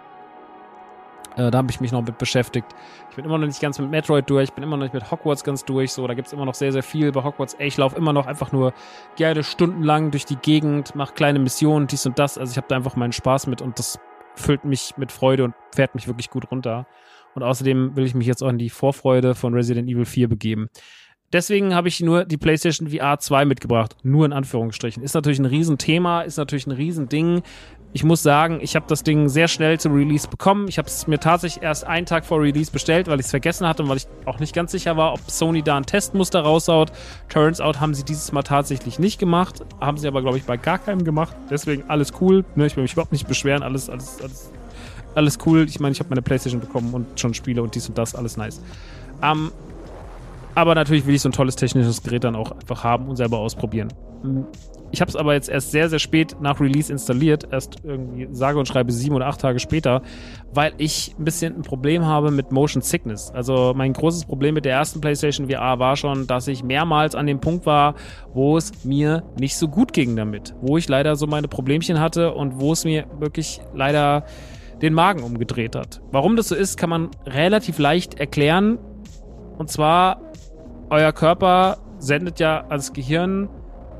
B: Äh, da habe ich mich noch mit beschäftigt. Ich bin immer noch nicht ganz mit Metroid durch, ich bin immer noch nicht mit Hogwarts ganz durch, so, da gibt es immer noch sehr, sehr viel bei Hogwarts. Ey, ich laufe immer noch einfach nur gerne stundenlang durch die Gegend, mache kleine Missionen, dies und das, also ich habe da einfach meinen Spaß mit und das füllt mich mit Freude und fährt mich wirklich gut runter. Und außerdem will ich mich jetzt auch in die Vorfreude von Resident Evil vier begeben. Deswegen habe ich nur die PlayStation V R zwei mitgebracht. Nur in Anführungsstrichen. Ist natürlich ein Riesenthema, ist natürlich ein Riesending. Ich muss sagen, ich habe das Ding sehr schnell zum Release bekommen. Ich habe es mir tatsächlich erst einen Tag vor Release bestellt, weil ich es vergessen hatte und weil ich auch nicht ganz sicher war, ob Sony da ein Testmuster raushaut. Turns out haben sie dieses Mal tatsächlich nicht gemacht. Haben sie aber, glaube ich, bei gar keinem gemacht. Deswegen alles cool. Ne, ich will mich überhaupt nicht beschweren. Alles, alles, alles, alles cool. Ich meine, ich habe meine PlayStation bekommen und schon Spiele und dies und das. Alles nice. Ähm... Aber natürlich will ich so ein tolles technisches Gerät dann auch einfach haben und selber ausprobieren. Ich habe es aber jetzt erst sehr, sehr spät nach Release installiert, erst irgendwie sage und schreibe sieben oder acht Tage später, weil ich ein bisschen ein Problem habe mit Motion Sickness. Also mein großes Problem mit der ersten PlayStation V R war schon, dass ich mehrmals an dem Punkt war, wo es mir nicht so gut ging damit. Wo ich leider so meine Problemchen hatte und wo es mir wirklich leider den Magen umgedreht hat. Warum das so ist, kann man relativ leicht erklären. Und zwar, euer Körper sendet ja als Gehirn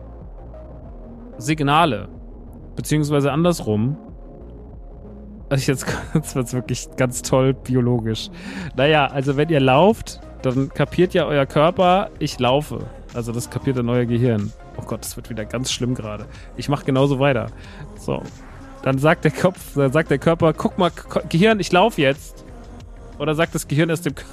B: Signale. Beziehungsweise andersrum. Also jetzt, jetzt wird es wirklich ganz toll biologisch. Naja, also wenn ihr lauft, dann kapiert ja euer Körper, ich laufe. Also das kapiert dann euer Gehirn. Oh Gott, das wird wieder ganz schlimm gerade. Ich mache genauso weiter. So. Dann sagt der Kopf, dann sagt der Körper, guck mal, Gehirn, ich laufe jetzt. Oder sagt das Gehirn erst dem Körper.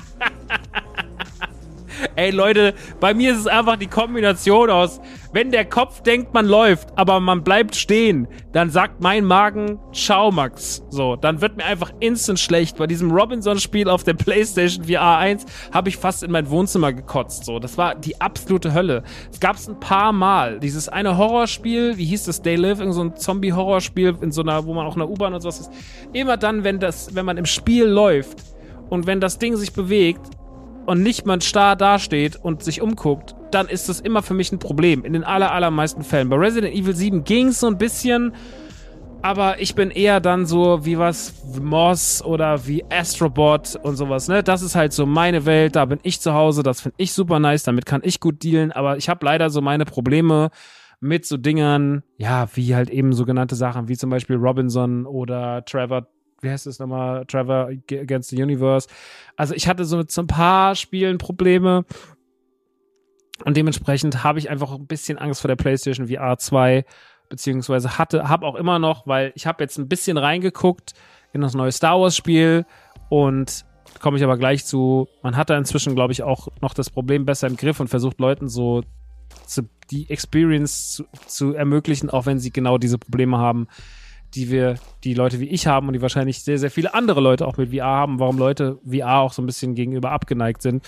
B: Ey Leute, bei mir ist es einfach die Kombination aus, wenn der Kopf denkt, man läuft, aber man bleibt stehen, dann sagt mein Magen, ciao Max. So, dann wird mir einfach instant schlecht. Bei diesem Robinson-Spiel auf der PlayStation V R eins habe ich fast in mein Wohnzimmer gekotzt. So, das war die absolute Hölle. Es gab es ein paar Mal. Dieses eine Horrorspiel, wie hieß das, They Live, irgend so ein Zombie-Horrorspiel, in so einer, wo man auch in der U-Bahn und sowas ist. Immer dann, wenn das, wenn man im Spiel läuft und wenn das Ding sich bewegt, und nicht man starr dasteht und sich umguckt, dann ist das immer für mich ein Problem. In den aller, allermeisten Fällen. Bei Resident Evil sieben ging es so ein bisschen, aber ich bin eher dann so wie was Moss oder wie Astrobot und sowas, ne? Das ist halt so meine Welt, da bin ich zu Hause, das finde ich super nice, damit kann ich gut dealen, aber ich habe leider so meine Probleme mit so Dingern, ja, wie halt eben sogenannte Sachen, wie zum Beispiel Robinson oder Trevor wie heißt es nochmal, Trevor Against the Universe. Also ich hatte so mit so ein paar Spielen Probleme und dementsprechend habe ich einfach ein bisschen Angst vor der PlayStation V R zwei, beziehungsweise hatte, habe auch immer noch, weil ich habe jetzt ein bisschen reingeguckt in das neue Star Wars Spiel und komme ich aber gleich zu, man hat da inzwischen, glaube ich, auch noch das Problem besser im Griff und versucht Leuten so zu, die Experience zu, zu ermöglichen, auch wenn sie genau diese Probleme haben, die wir, die Leute wie ich haben und die wahrscheinlich sehr, sehr viele andere Leute auch mit V R haben, warum Leute V R auch so ein bisschen gegenüber abgeneigt sind.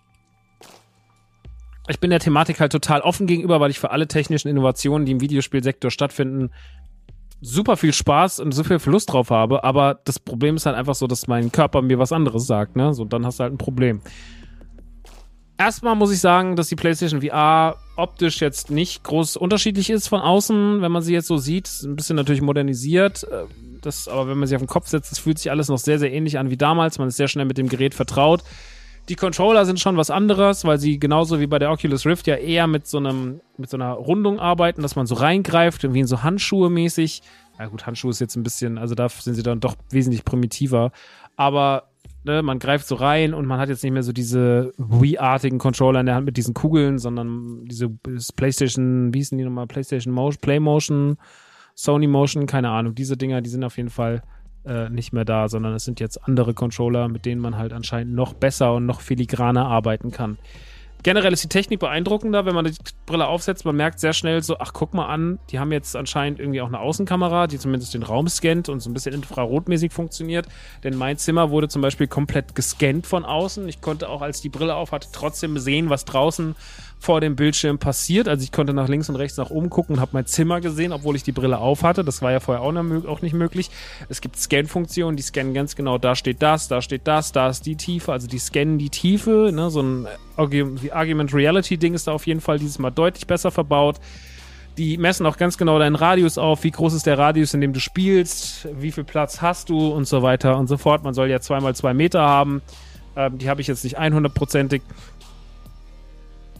B: Ich bin der Thematik halt total offen gegenüber, weil ich für alle technischen Innovationen, die im Videospielsektor stattfinden, super viel Spaß und so viel Lust drauf habe, aber das Problem ist halt einfach so, dass mein Körper mir was anderes sagt, ne? So, dann hast du halt ein Problem. Erstmal muss ich sagen, dass die PlayStation V R optisch jetzt nicht groß unterschiedlich ist von außen, wenn man sie jetzt so sieht. Ist ein bisschen natürlich modernisiert. Das, aber wenn man sie auf den Kopf setzt, das fühlt sich alles noch sehr, sehr ähnlich an wie damals. Man ist sehr schnell mit dem Gerät vertraut. Die Controller sind schon was anderes, weil sie genauso wie bei der Oculus Rift ja eher mit so einem, mit so einer Rundung arbeiten, dass man so reingreift, irgendwie in so Handschuhe mäßig. Ja gut, Handschuhe ist jetzt ein bisschen, also da sind sie dann doch wesentlich primitiver. Aber ne, man greift so rein und man hat jetzt nicht mehr so diese Wii-artigen Controller in der Hand mit diesen Kugeln, sondern diese PlayStation, wie hießen die nochmal? PlayStation Motion, Playmotion, Sony Motion, keine Ahnung. Diese Dinger, die sind auf jeden Fall äh, nicht mehr da, sondern es sind jetzt andere Controller, mit denen man halt anscheinend noch besser und noch filigraner arbeiten kann. Generell ist die Technik beeindruckender, wenn man die Brille aufsetzt. Man merkt sehr schnell so, ach, guck mal an, die haben jetzt anscheinend irgendwie auch eine Außenkamera, die zumindest den Raum scannt und so ein bisschen infrarotmäßig funktioniert. Denn mein Zimmer wurde zum Beispiel komplett gescannt von außen. Ich konnte auch, als die Brille auf hatte, trotzdem sehen, was draußen vor dem Bildschirm passiert. Also ich konnte nach links und rechts nach oben gucken und habe mein Zimmer gesehen, obwohl ich die Brille auf hatte. Das war ja vorher auch, noch, auch nicht möglich. Es gibt Scan-Funktionen, die scannen ganz genau, da steht das, da steht das, da ist die Tiefe. Also die scannen die Tiefe. Ne? So ein Argument Reality Ding ist da auf jeden Fall dieses Mal deutlich besser verbaut. Die messen auch ganz genau deinen Radius auf, wie groß ist der Radius, in dem du spielst, wie viel Platz hast du und so weiter und so fort. Man soll ja zwei mal zwei Meter haben. Ähm, die habe ich jetzt nicht hundertprozentig.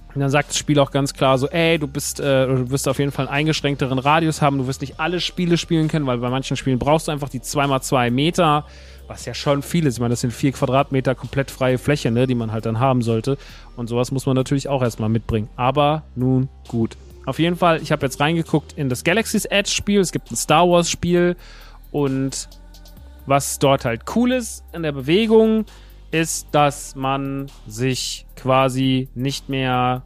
B: Und dann sagt das Spiel auch ganz klar so, ey, du bist, äh, du wirst auf jeden Fall einen eingeschränkteren Radius haben, du wirst nicht alle Spiele spielen können, weil bei manchen Spielen brauchst du einfach die zwei mal zwei Meter, was ja schon viel ist. Ich meine, das sind vier Quadratmeter komplett freie Fläche, ne, die man halt dann haben sollte. Und sowas muss man natürlich auch erstmal mitbringen. Aber nun gut. Auf jeden Fall, ich habe jetzt reingeguckt in das Galaxy's Edge Spiel. Es gibt ein Star Wars Spiel. Und was dort halt cool ist in der Bewegung, ist, dass man sich quasi nicht mehr,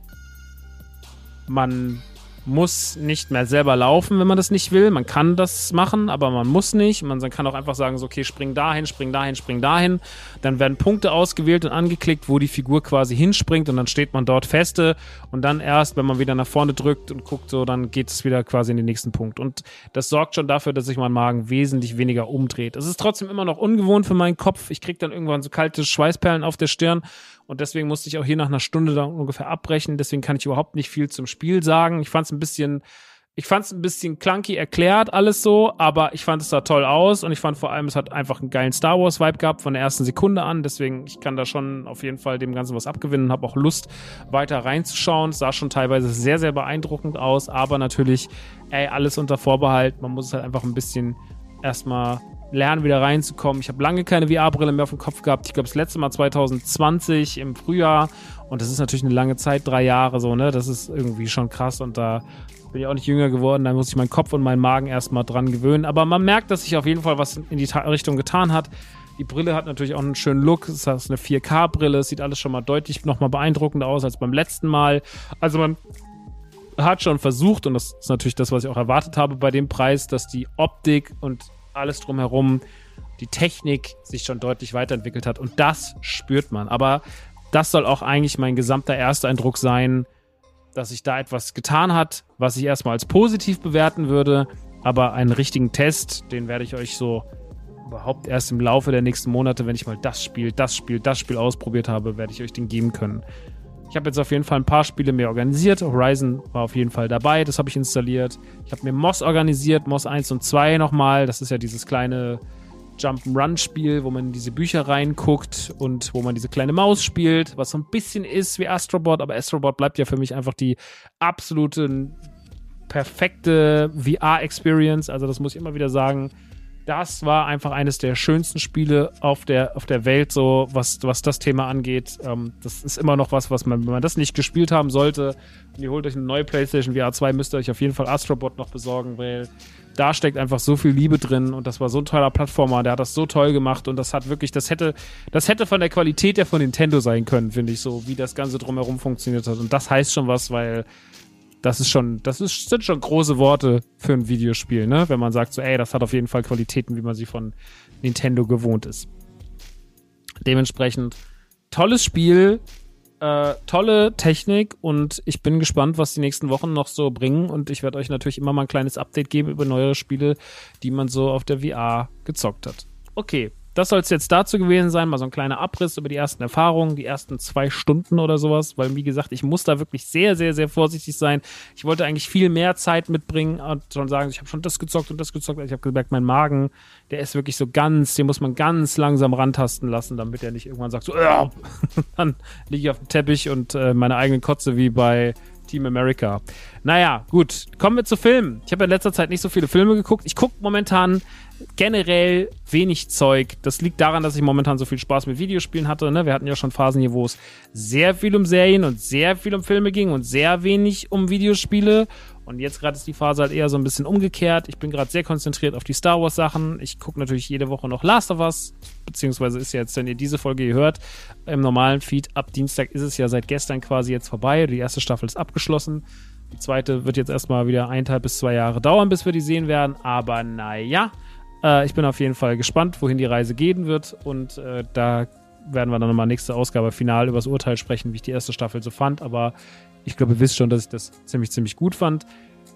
B: man muss nicht mehr selber laufen, wenn man das nicht will. Man kann das machen, aber man muss nicht. Man kann auch einfach sagen, so, okay, spring dahin, spring dahin, spring dahin. Dann werden Punkte ausgewählt und angeklickt, wo die Figur quasi hinspringt und dann steht man dort feste und dann erst, wenn man wieder nach vorne drückt und guckt, so, dann geht es wieder quasi in den nächsten Punkt. Und das sorgt schon dafür, dass sich mein Magen wesentlich weniger umdreht. Es ist trotzdem immer noch ungewohnt für meinen Kopf. Ich kriege dann irgendwann so kalte Schweißperlen auf der Stirn. Und deswegen musste ich auch hier nach einer Stunde da ungefähr abbrechen. Deswegen kann ich überhaupt nicht viel zum Spiel sagen. Ich fand es ein bisschen, ich fand es ein bisschen clunky erklärt, alles so, aber ich fand es sah toll aus und ich fand vor allem, es hat einfach einen geilen Star Wars Vibe gehabt von der ersten Sekunde an. Deswegen, ich kann da schon auf jeden Fall dem Ganzen was abgewinnen und habe auch Lust, weiter reinzuschauen. Es sah schon teilweise sehr, sehr beeindruckend aus, aber natürlich, ey, alles unter Vorbehalt. Man muss es halt einfach ein bisschen erstmal lernen, wieder reinzukommen. Ich habe lange keine V R-Brille mehr auf dem Kopf gehabt. Ich glaube, das letzte Mal zwanzig zwanzig im Frühjahr. Und das ist natürlich eine lange Zeit, drei Jahre so, ne? Das ist irgendwie schon krass. Und da bin ich auch nicht jünger geworden. Da muss ich meinen Kopf und meinen Magen erstmal dran gewöhnen. Aber man merkt, dass sich auf jeden Fall was in die Ta- Richtung getan hat. Die Brille hat natürlich auch einen schönen Look. Es ist eine vier K-Brille. Es sieht alles schon mal deutlich nochmal beeindruckender aus als beim letzten Mal. Also man hat schon versucht, und das ist natürlich das, was ich auch erwartet habe bei dem Preis, dass die Optik und alles drumherum, die Technik sich schon deutlich weiterentwickelt hat und das spürt man. Aber das soll auch eigentlich mein gesamter Ersteindruck sein, dass sich da etwas getan hat, was ich erstmal als positiv bewerten würde, aber einen richtigen Test, den werde ich euch so überhaupt erst im Laufe der nächsten Monate, wenn ich mal das Spiel, das Spiel, das Spiel ausprobiert habe, werde ich euch den geben können. Ich habe jetzt auf jeden Fall ein paar Spiele mehr organisiert. Horizon war auf jeden Fall dabei, das habe ich installiert. Ich habe mir Moss organisiert, Moss eins und zwei nochmal. Das ist ja dieses kleine Jump'n'Run-Spiel, wo man in diese Bücher reinguckt und wo man diese kleine Maus spielt, was so ein bisschen ist wie Astrobot, aber Astrobot bleibt ja für mich einfach die absolute perfekte V R-Experience. Also das muss ich immer wieder sagen. Das war einfach eines der schönsten Spiele auf der, auf der Welt, so was, was das Thema angeht. Ähm, das ist immer noch was, was man, wenn man das nicht gespielt haben sollte, und ihr holt euch eine neue PlayStation V R zwei, müsst ihr euch auf jeden Fall Astrobot noch besorgen, weil da steckt einfach so viel Liebe drin und das war so ein toller Plattformer, der hat das so toll gemacht und das hat wirklich, das hätte, das hätte von der Qualität der von Nintendo sein können, finde ich, so wie das Ganze drumherum funktioniert hat. Und das heißt schon was, weil das ist schon, das ist, sind schon große Worte für ein Videospiel, ne? Wenn man sagt so, ey, das hat auf jeden Fall Qualitäten, wie man sie von Nintendo gewohnt ist. Dementsprechend tolles Spiel, äh, tolle Technik und ich bin gespannt, was die nächsten Wochen noch so bringen und ich werde euch natürlich immer mal ein kleines Update geben über neuere Spiele, die man so auf der V R gezockt hat. Okay. Das soll es jetzt dazu gewesen sein, mal so ein kleiner Abriss über die ersten Erfahrungen, die ersten zwei Stunden oder sowas, weil wie gesagt, ich muss da wirklich sehr, sehr, sehr vorsichtig sein. Ich wollte eigentlich viel mehr Zeit mitbringen und schon sagen, ich habe schon das gezockt und das gezockt. Ich habe gemerkt, mein Magen, der ist wirklich so ganz, den muss man ganz langsam rantasten lassen, damit er nicht irgendwann sagt so, äh, dann liege ich auf dem Teppich und äh, meine eigenen Kotze wie bei Team America. Naja, gut, kommen wir zu Filmen. Ich habe in letzter Zeit nicht so viele Filme geguckt. Ich gucke momentan generell wenig Zeug. Das liegt daran, dass ich momentan so viel Spaß mit Videospielen hatte. Ne? Wir hatten ja schon Phasen hier, wo es sehr viel um Serien und sehr viel um Filme ging und sehr wenig um Videospiele. Und jetzt gerade ist die Phase halt eher so ein bisschen umgekehrt. Ich bin gerade sehr konzentriert auf die Star Wars Sachen. Ich gucke natürlich jede Woche noch Last of Us, beziehungsweise ist ja jetzt, wenn ihr diese Folge hier hört, im normalen Feed ab Dienstag ist es ja seit gestern quasi jetzt vorbei. Die erste Staffel ist abgeschlossen. Die zweite wird jetzt erstmal wieder eineinhalb bis zwei Jahre dauern, bis wir die sehen werden. Aber naja, äh, ich bin auf jeden Fall gespannt, wohin die Reise gehen wird. Und äh, da werden wir dann nochmal nächste Ausgabe final über das Urteil sprechen, wie ich die erste Staffel so fand. Aber ich glaube, ihr wisst schon, dass ich das ziemlich, ziemlich gut fand.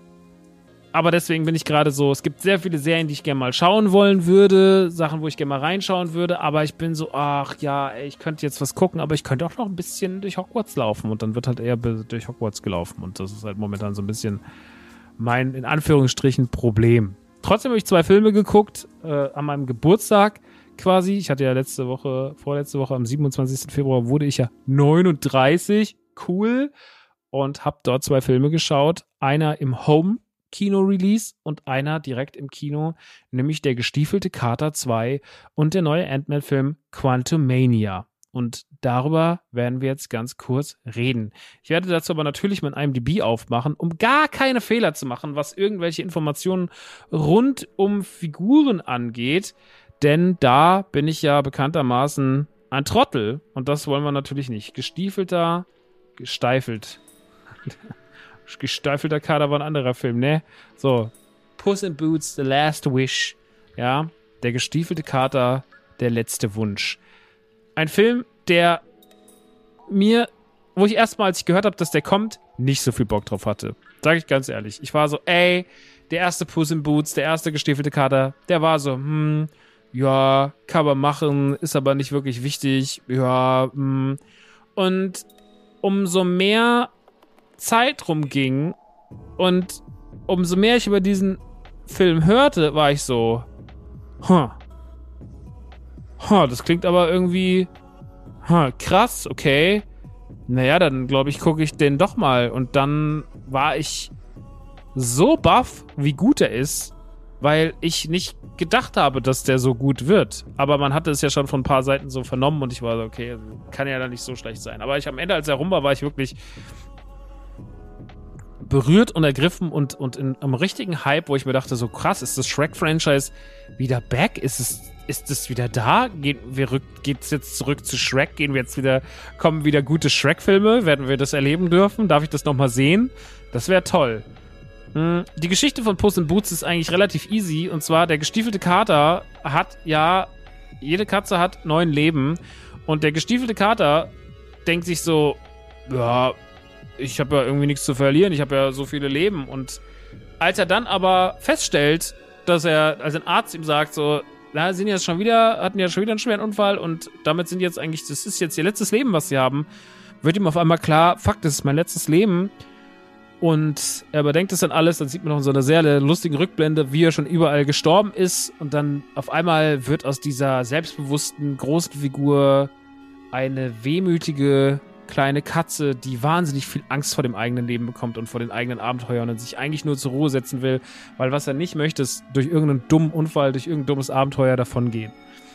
B: Aber deswegen bin ich gerade so, es gibt sehr viele Serien, die ich gerne mal schauen wollen würde, Sachen, wo ich gerne mal reinschauen würde, aber ich bin so, ach ja, ey, ich könnte jetzt was gucken, aber ich könnte auch noch ein bisschen durch Hogwarts laufen und dann wird halt eher durch Hogwarts gelaufen und das ist halt momentan so ein bisschen mein, in Anführungsstrichen, Problem. Trotzdem habe ich zwei Filme geguckt, äh, an meinem Geburtstag quasi. Ich hatte ja letzte Woche, vorletzte Woche, am siebenundzwanzigsten Februar wurde ich ja neununddreißig. Cool. und habe dort zwei Filme geschaut. Einer im Home-Kino-Release und einer direkt im Kino, nämlich Der gestiefelte Kater zwei und der neue Ant-Man-Film Quantumania. Und darüber werden wir jetzt ganz kurz reden. Ich werde dazu aber natürlich mein IMDb aufmachen, um gar keine Fehler zu machen, was irgendwelche Informationen rund um Figuren angeht. Denn da bin ich ja bekanntermaßen ein Trottel. Und das wollen wir natürlich nicht. Gestiefelter, gesteifelt. Gesteifelter Kater war ein anderer Film, ne? So, Puss in Boots, The Last Wish. Ja, der gestiefelte Kater, der letzte Wunsch. Ein Film, der mir, wo ich erstmal, als ich gehört habe, dass der kommt, nicht so viel Bock drauf hatte. Sag ich ganz ehrlich. Ich war so, ey, der erste Puss in Boots, der erste gestiefelte Kater, der war so, hm, ja, kann man machen, ist aber nicht wirklich wichtig, ja, hm. Und umso mehr Zeit rumging und umso mehr ich über diesen Film hörte, war ich so, huh, huh, das klingt aber irgendwie, huh, krass, okay. Naja, dann glaube ich, gucke ich den doch mal. Und dann war ich so baff, wie gut er ist, weil ich nicht gedacht habe, dass der so gut wird. Aber man hatte es ja schon von ein paar Seiten so vernommen und ich war so, okay, kann ja dann nicht so schlecht sein. Aber ich am Ende, als er rum war, war ich wirklich berührt und ergriffen und, und in einem richtigen Hype, wo ich mir dachte, so krass, ist das Shrek-Franchise wieder back? Ist es, ist es wieder da? Geht wir rück, geht's jetzt zurück zu Shrek? Gehen wir jetzt wieder, kommen wieder gute Shrek-Filme? Werden wir das erleben dürfen? Darf ich das nochmal sehen? Das wäre toll. Die Geschichte von Puss in Boots ist eigentlich relativ easy. Und zwar, der gestiefelte Kater hat ja, jede Katze hat neun Leben. Und der gestiefelte Kater denkt sich so, ja, ich habe ja irgendwie nichts zu verlieren. Ich habe ja so viele Leben. Und als er dann aber feststellt, dass er, als ein Arzt ihm sagt, so, na, sind jetzt schon wieder, hatten ja schon wieder einen schweren Unfall und damit sind jetzt eigentlich, das ist jetzt ihr letztes Leben, was sie haben, wird ihm auf einmal klar, fuck, das ist mein letztes Leben. Und er überdenkt es dann alles, dann sieht man noch so eine sehr lustige Rückblende, wie er schon überall gestorben ist und dann auf einmal wird aus dieser selbstbewussten, großen Figur eine wehmütige kleine Katze, die wahnsinnig viel Angst vor dem eigenen Leben bekommt und vor den eigenen Abenteuern und sich eigentlich nur zur Ruhe setzen will, weil was er nicht möchte, ist durch irgendeinen dummen Unfall, durch irgendein dummes Abenteuer davongehen.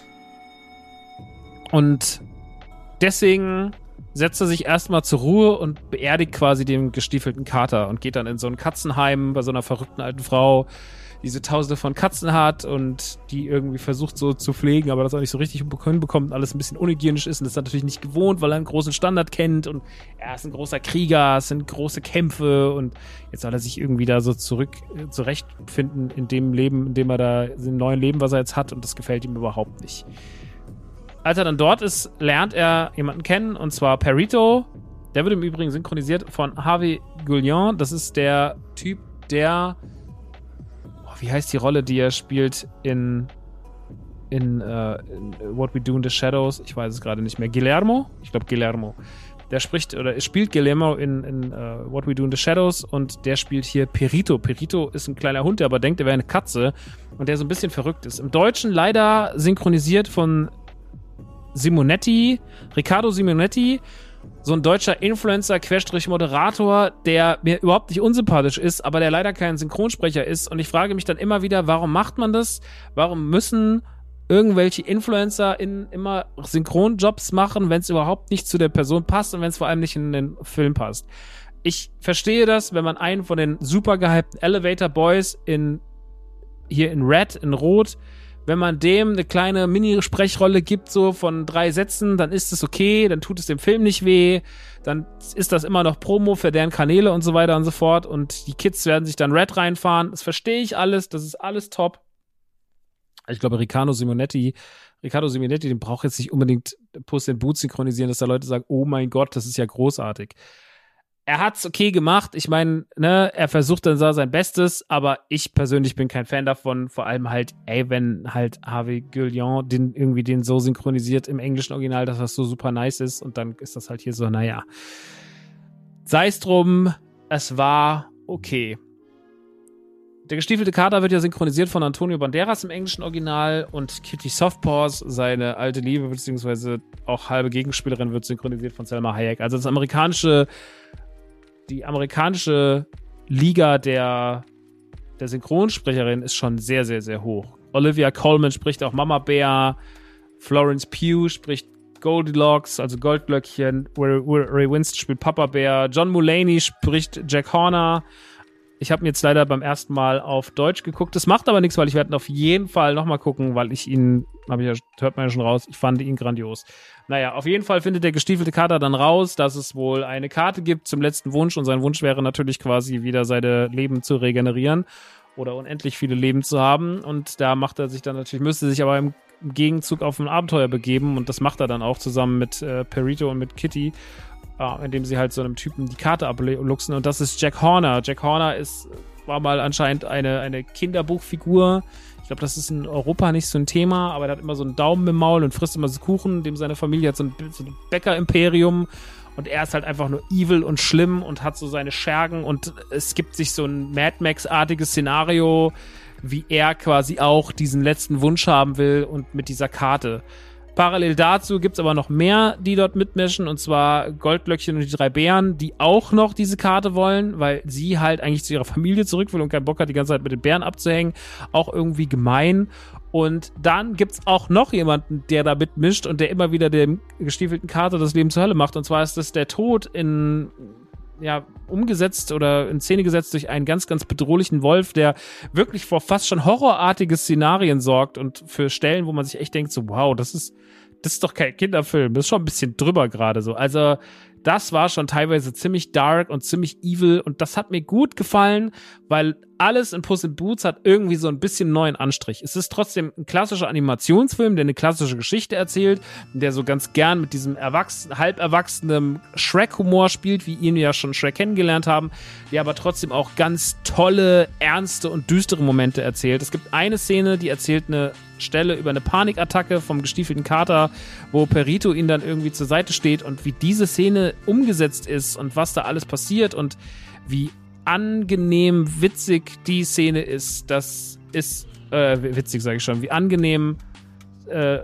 B: Und deswegen setzt er sich erstmal zur Ruhe und beerdigt quasi den gestiefelten Kater und geht dann in so ein Katzenheim bei so einer verrückten alten Frau, die diese tausende von Katzen hat und die irgendwie versucht so zu pflegen, aber das auch nicht so richtig hinbekommt und alles ein bisschen unhygienisch ist und das ist natürlich nicht gewohnt, weil er einen großen Standard kennt und er ist ein großer Krieger, es sind große Kämpfe und jetzt soll er sich irgendwie da so zurück äh, zurechtfinden in dem Leben, in dem er da, in dem neuen Leben, was er jetzt hat und das gefällt ihm überhaupt nicht. Als er dann dort ist, lernt er jemanden kennen, und zwar Perito. Der wird im Übrigen synchronisiert von Harvey Guillén. Das ist der Typ, der... Oh, wie heißt die Rolle, die er spielt in, in, uh, in What We Do in the Shadows? Ich weiß es gerade nicht mehr. Guillermo? Ich glaube Guillermo. Der spricht, oder spielt Guillermo in, in uh, What We Do in the Shadows und der spielt hier Perito. Perito ist ein kleiner Hund, der aber denkt, er wäre eine Katze und der so ein bisschen verrückt ist. Im Deutschen leider synchronisiert von Simonetti, Riccardo Simonetti, so ein deutscher Influencer, Querstrich Moderator, der mir überhaupt nicht unsympathisch ist, aber der leider kein Synchronsprecher ist. Und ich frage mich dann immer wieder, warum macht man das? Warum müssen irgendwelche Influencer in immer Synchronjobs machen, wenn es überhaupt nicht zu der Person passt und wenn es vor allem nicht in den Film passt? Ich verstehe das, wenn man einen von den super gehypten Elevator Boys in hier in Red, in Rot, wenn man dem eine kleine Mini-Sprechrolle gibt, so von drei Sätzen, dann ist es okay, dann tut es dem Film nicht weh, dann ist das immer noch Promo für deren Kanäle und so weiter und so fort und die Kids werden sich dann Red reinfahren. Das verstehe ich alles, das ist alles top. Ich glaube, Riccardo Simonetti, Riccardo Simonetti, den braucht jetzt nicht unbedingt Puss in Boots synchronisieren, dass da Leute sagen, oh mein Gott, das ist ja großartig. Er hat's okay gemacht. Ich meine, ne, er versucht dann sein Bestes, aber ich persönlich bin kein Fan davon. Vor allem halt, ey, wenn halt Harvey Guillén den irgendwie den so synchronisiert im englischen Original, dass das so super nice ist und dann ist das halt hier so, naja. Sei es drum, es war okay. Der gestiefelte Kater wird ja synchronisiert von Antonio Banderas im englischen Original und Kitty Softpaws, seine alte Liebe, beziehungsweise auch halbe Gegenspielerin, wird synchronisiert von Selma Hayek. Also das amerikanische die amerikanische Liga der, der Synchronsprecherin ist schon sehr, sehr, sehr hoch. Olivia Colman spricht auch Mama Bär, Florence Pugh spricht Goldilocks, also Goldglöckchen, Ray Winston spielt Papa Bär, John Mulaney spricht Jack Horner. Ich habe ihn jetzt leider beim ersten Mal auf Deutsch geguckt. Das macht aber nichts, weil ich werde ihn auf jeden Fall nochmal gucken, weil ich ihn, hab ich ja, hört man ja schon raus, ich fand ihn grandios. Naja, auf jeden Fall findet der gestiefelte Kater dann raus, dass es wohl eine Karte gibt zum letzten Wunsch und sein Wunsch wäre natürlich quasi wieder seine Leben zu regenerieren oder unendlich viele Leben zu haben und da macht er sich dann natürlich, müsste sich aber im Gegenzug auf ein Abenteuer begeben und das macht er dann auch zusammen mit äh, Perito und mit Kitty, äh, indem sie halt so einem Typen die Karte abluchsen und das ist Jack Horner. Jack Horner ist, war mal anscheinend eine, eine Kinderbuchfigur. Ich glaube, das ist in Europa nicht so ein Thema, aber er hat immer so einen Daumen im Maul und frisst immer so Kuchen, dem seine Familie hat so ein, so ein Bäcker-Imperium und er ist halt einfach nur evil und schlimm und hat so seine Schergen und es gibt sich so ein Mad Max-artiges Szenario, wie er quasi auch diesen letzten Wunsch haben will und mit dieser Karte. Parallel dazu gibt's aber noch mehr, die dort mitmischen, und zwar Goldglöckchen und die drei Bären, die auch noch diese Karte wollen, weil sie halt eigentlich zu ihrer Familie zurück will und keinen Bock hat, die ganze Zeit mit den Bären abzuhängen. Auch irgendwie gemein. Und dann gibt's auch noch jemanden, der da mitmischt und der immer wieder dem gestiefelten Kater das Leben zur Hölle macht. Und zwar ist das der Tod in... ja, umgesetzt oder in Szene gesetzt durch einen ganz, ganz bedrohlichen Wolf, der wirklich vor fast schon horrorartige Szenarien sorgt und für Stellen, wo man sich echt denkt, so, wow, das ist, das ist doch kein Kinderfilm, das ist schon ein bisschen drüber gerade so. Also, das war schon teilweise ziemlich dark und ziemlich evil und das hat mir gut gefallen, weil alles in Puss in Boots hat irgendwie so ein bisschen neuen Anstrich. Es ist trotzdem ein klassischer Animationsfilm, der eine klassische Geschichte erzählt, der so ganz gern mit diesem erwachsenen, halb erwachsenen Shrek-Humor spielt, wie ihn ja schon Shrek kennengelernt haben, der aber trotzdem auch ganz tolle, ernste und düstere Momente erzählt. Es gibt eine Szene, die erzählt eine Stelle über eine Panikattacke vom gestiefelten Kater, wo Perito ihn dann irgendwie zur Seite steht und wie diese Szene umgesetzt ist und was da alles passiert und wie angenehm witzig die Szene ist, das ist, äh, witzig sage ich schon, wie angenehm, äh,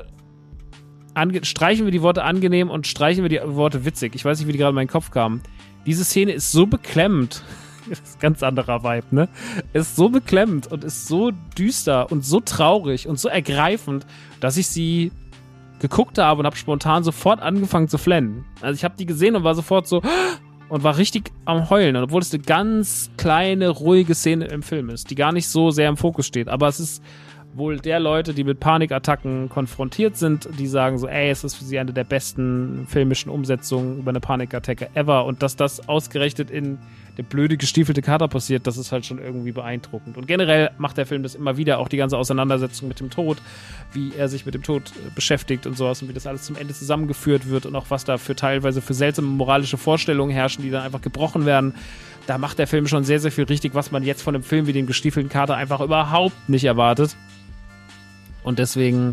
B: ange- streichen wir die Worte angenehm und streichen wir die Worte witzig. Ich weiß nicht, wie die gerade in meinen Kopf kamen. Diese Szene ist so beklemmend. Das ist ein ganz anderer Vibe, ne? Ist so beklemmend und ist so düster und so traurig und so ergreifend, dass ich sie geguckt habe und habe spontan sofort angefangen zu flennen. Also ich habe die gesehen und war sofort so und war richtig am Heulen. Und obwohl es eine ganz kleine, ruhige Szene im Film ist, die gar nicht so sehr im Fokus steht. Aber es ist wohl der Leute, die mit Panikattacken konfrontiert sind, die sagen so, ey, es ist für sie eine der besten filmischen Umsetzungen über eine Panikattacke ever. Und dass das ausgerechnet in der blöde gestiefelte Kater passiert, das ist halt schon irgendwie beeindruckend. Und generell macht der Film das immer wieder, auch die ganze Auseinandersetzung mit dem Tod, wie er sich mit dem Tod beschäftigt und sowas und wie das alles zum Ende zusammengeführt wird und auch was da für teilweise für seltsame moralische Vorstellungen herrschen, die dann einfach gebrochen werden. Da macht der Film schon sehr, sehr viel richtig, was man jetzt von einem Film wie dem gestiefelten Kater einfach überhaupt nicht erwartet. Und deswegen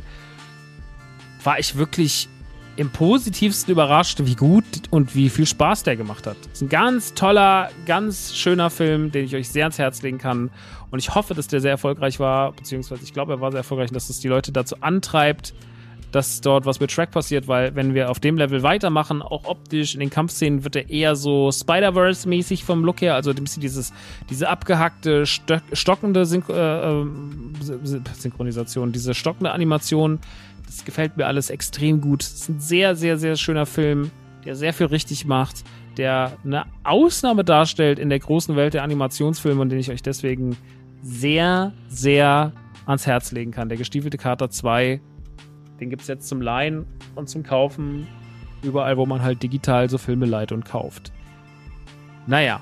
B: war ich wirklich im positivsten überrascht, wie gut und wie viel Spaß der gemacht hat. Es ist ein ganz toller, ganz schöner Film, den ich euch sehr ans Herz legen kann. Und ich hoffe, dass der sehr erfolgreich war, beziehungsweise ich glaube, er war sehr erfolgreich, dass es die Leute dazu antreibt, dass dort was mit Shrek passiert, weil wenn wir auf dem Level weitermachen, auch optisch in den Kampfszenen, wird er eher so Spider-Verse-mäßig vom Look her, also ein bisschen dieses, diese abgehackte, stö- stockende Syn- äh, äh, Synchronisation, diese stockende Animation. Das gefällt mir alles extrem gut. Es ist ein sehr, sehr, sehr schöner Film, der sehr viel richtig macht, der eine Ausnahme darstellt in der großen Welt der Animationsfilme und den ich euch deswegen sehr, sehr ans Herz legen kann. Der gestiefelte Kater zwei, den gibt es jetzt zum Leihen und zum Kaufen überall, wo man halt digital so Filme leiht und kauft. Naja.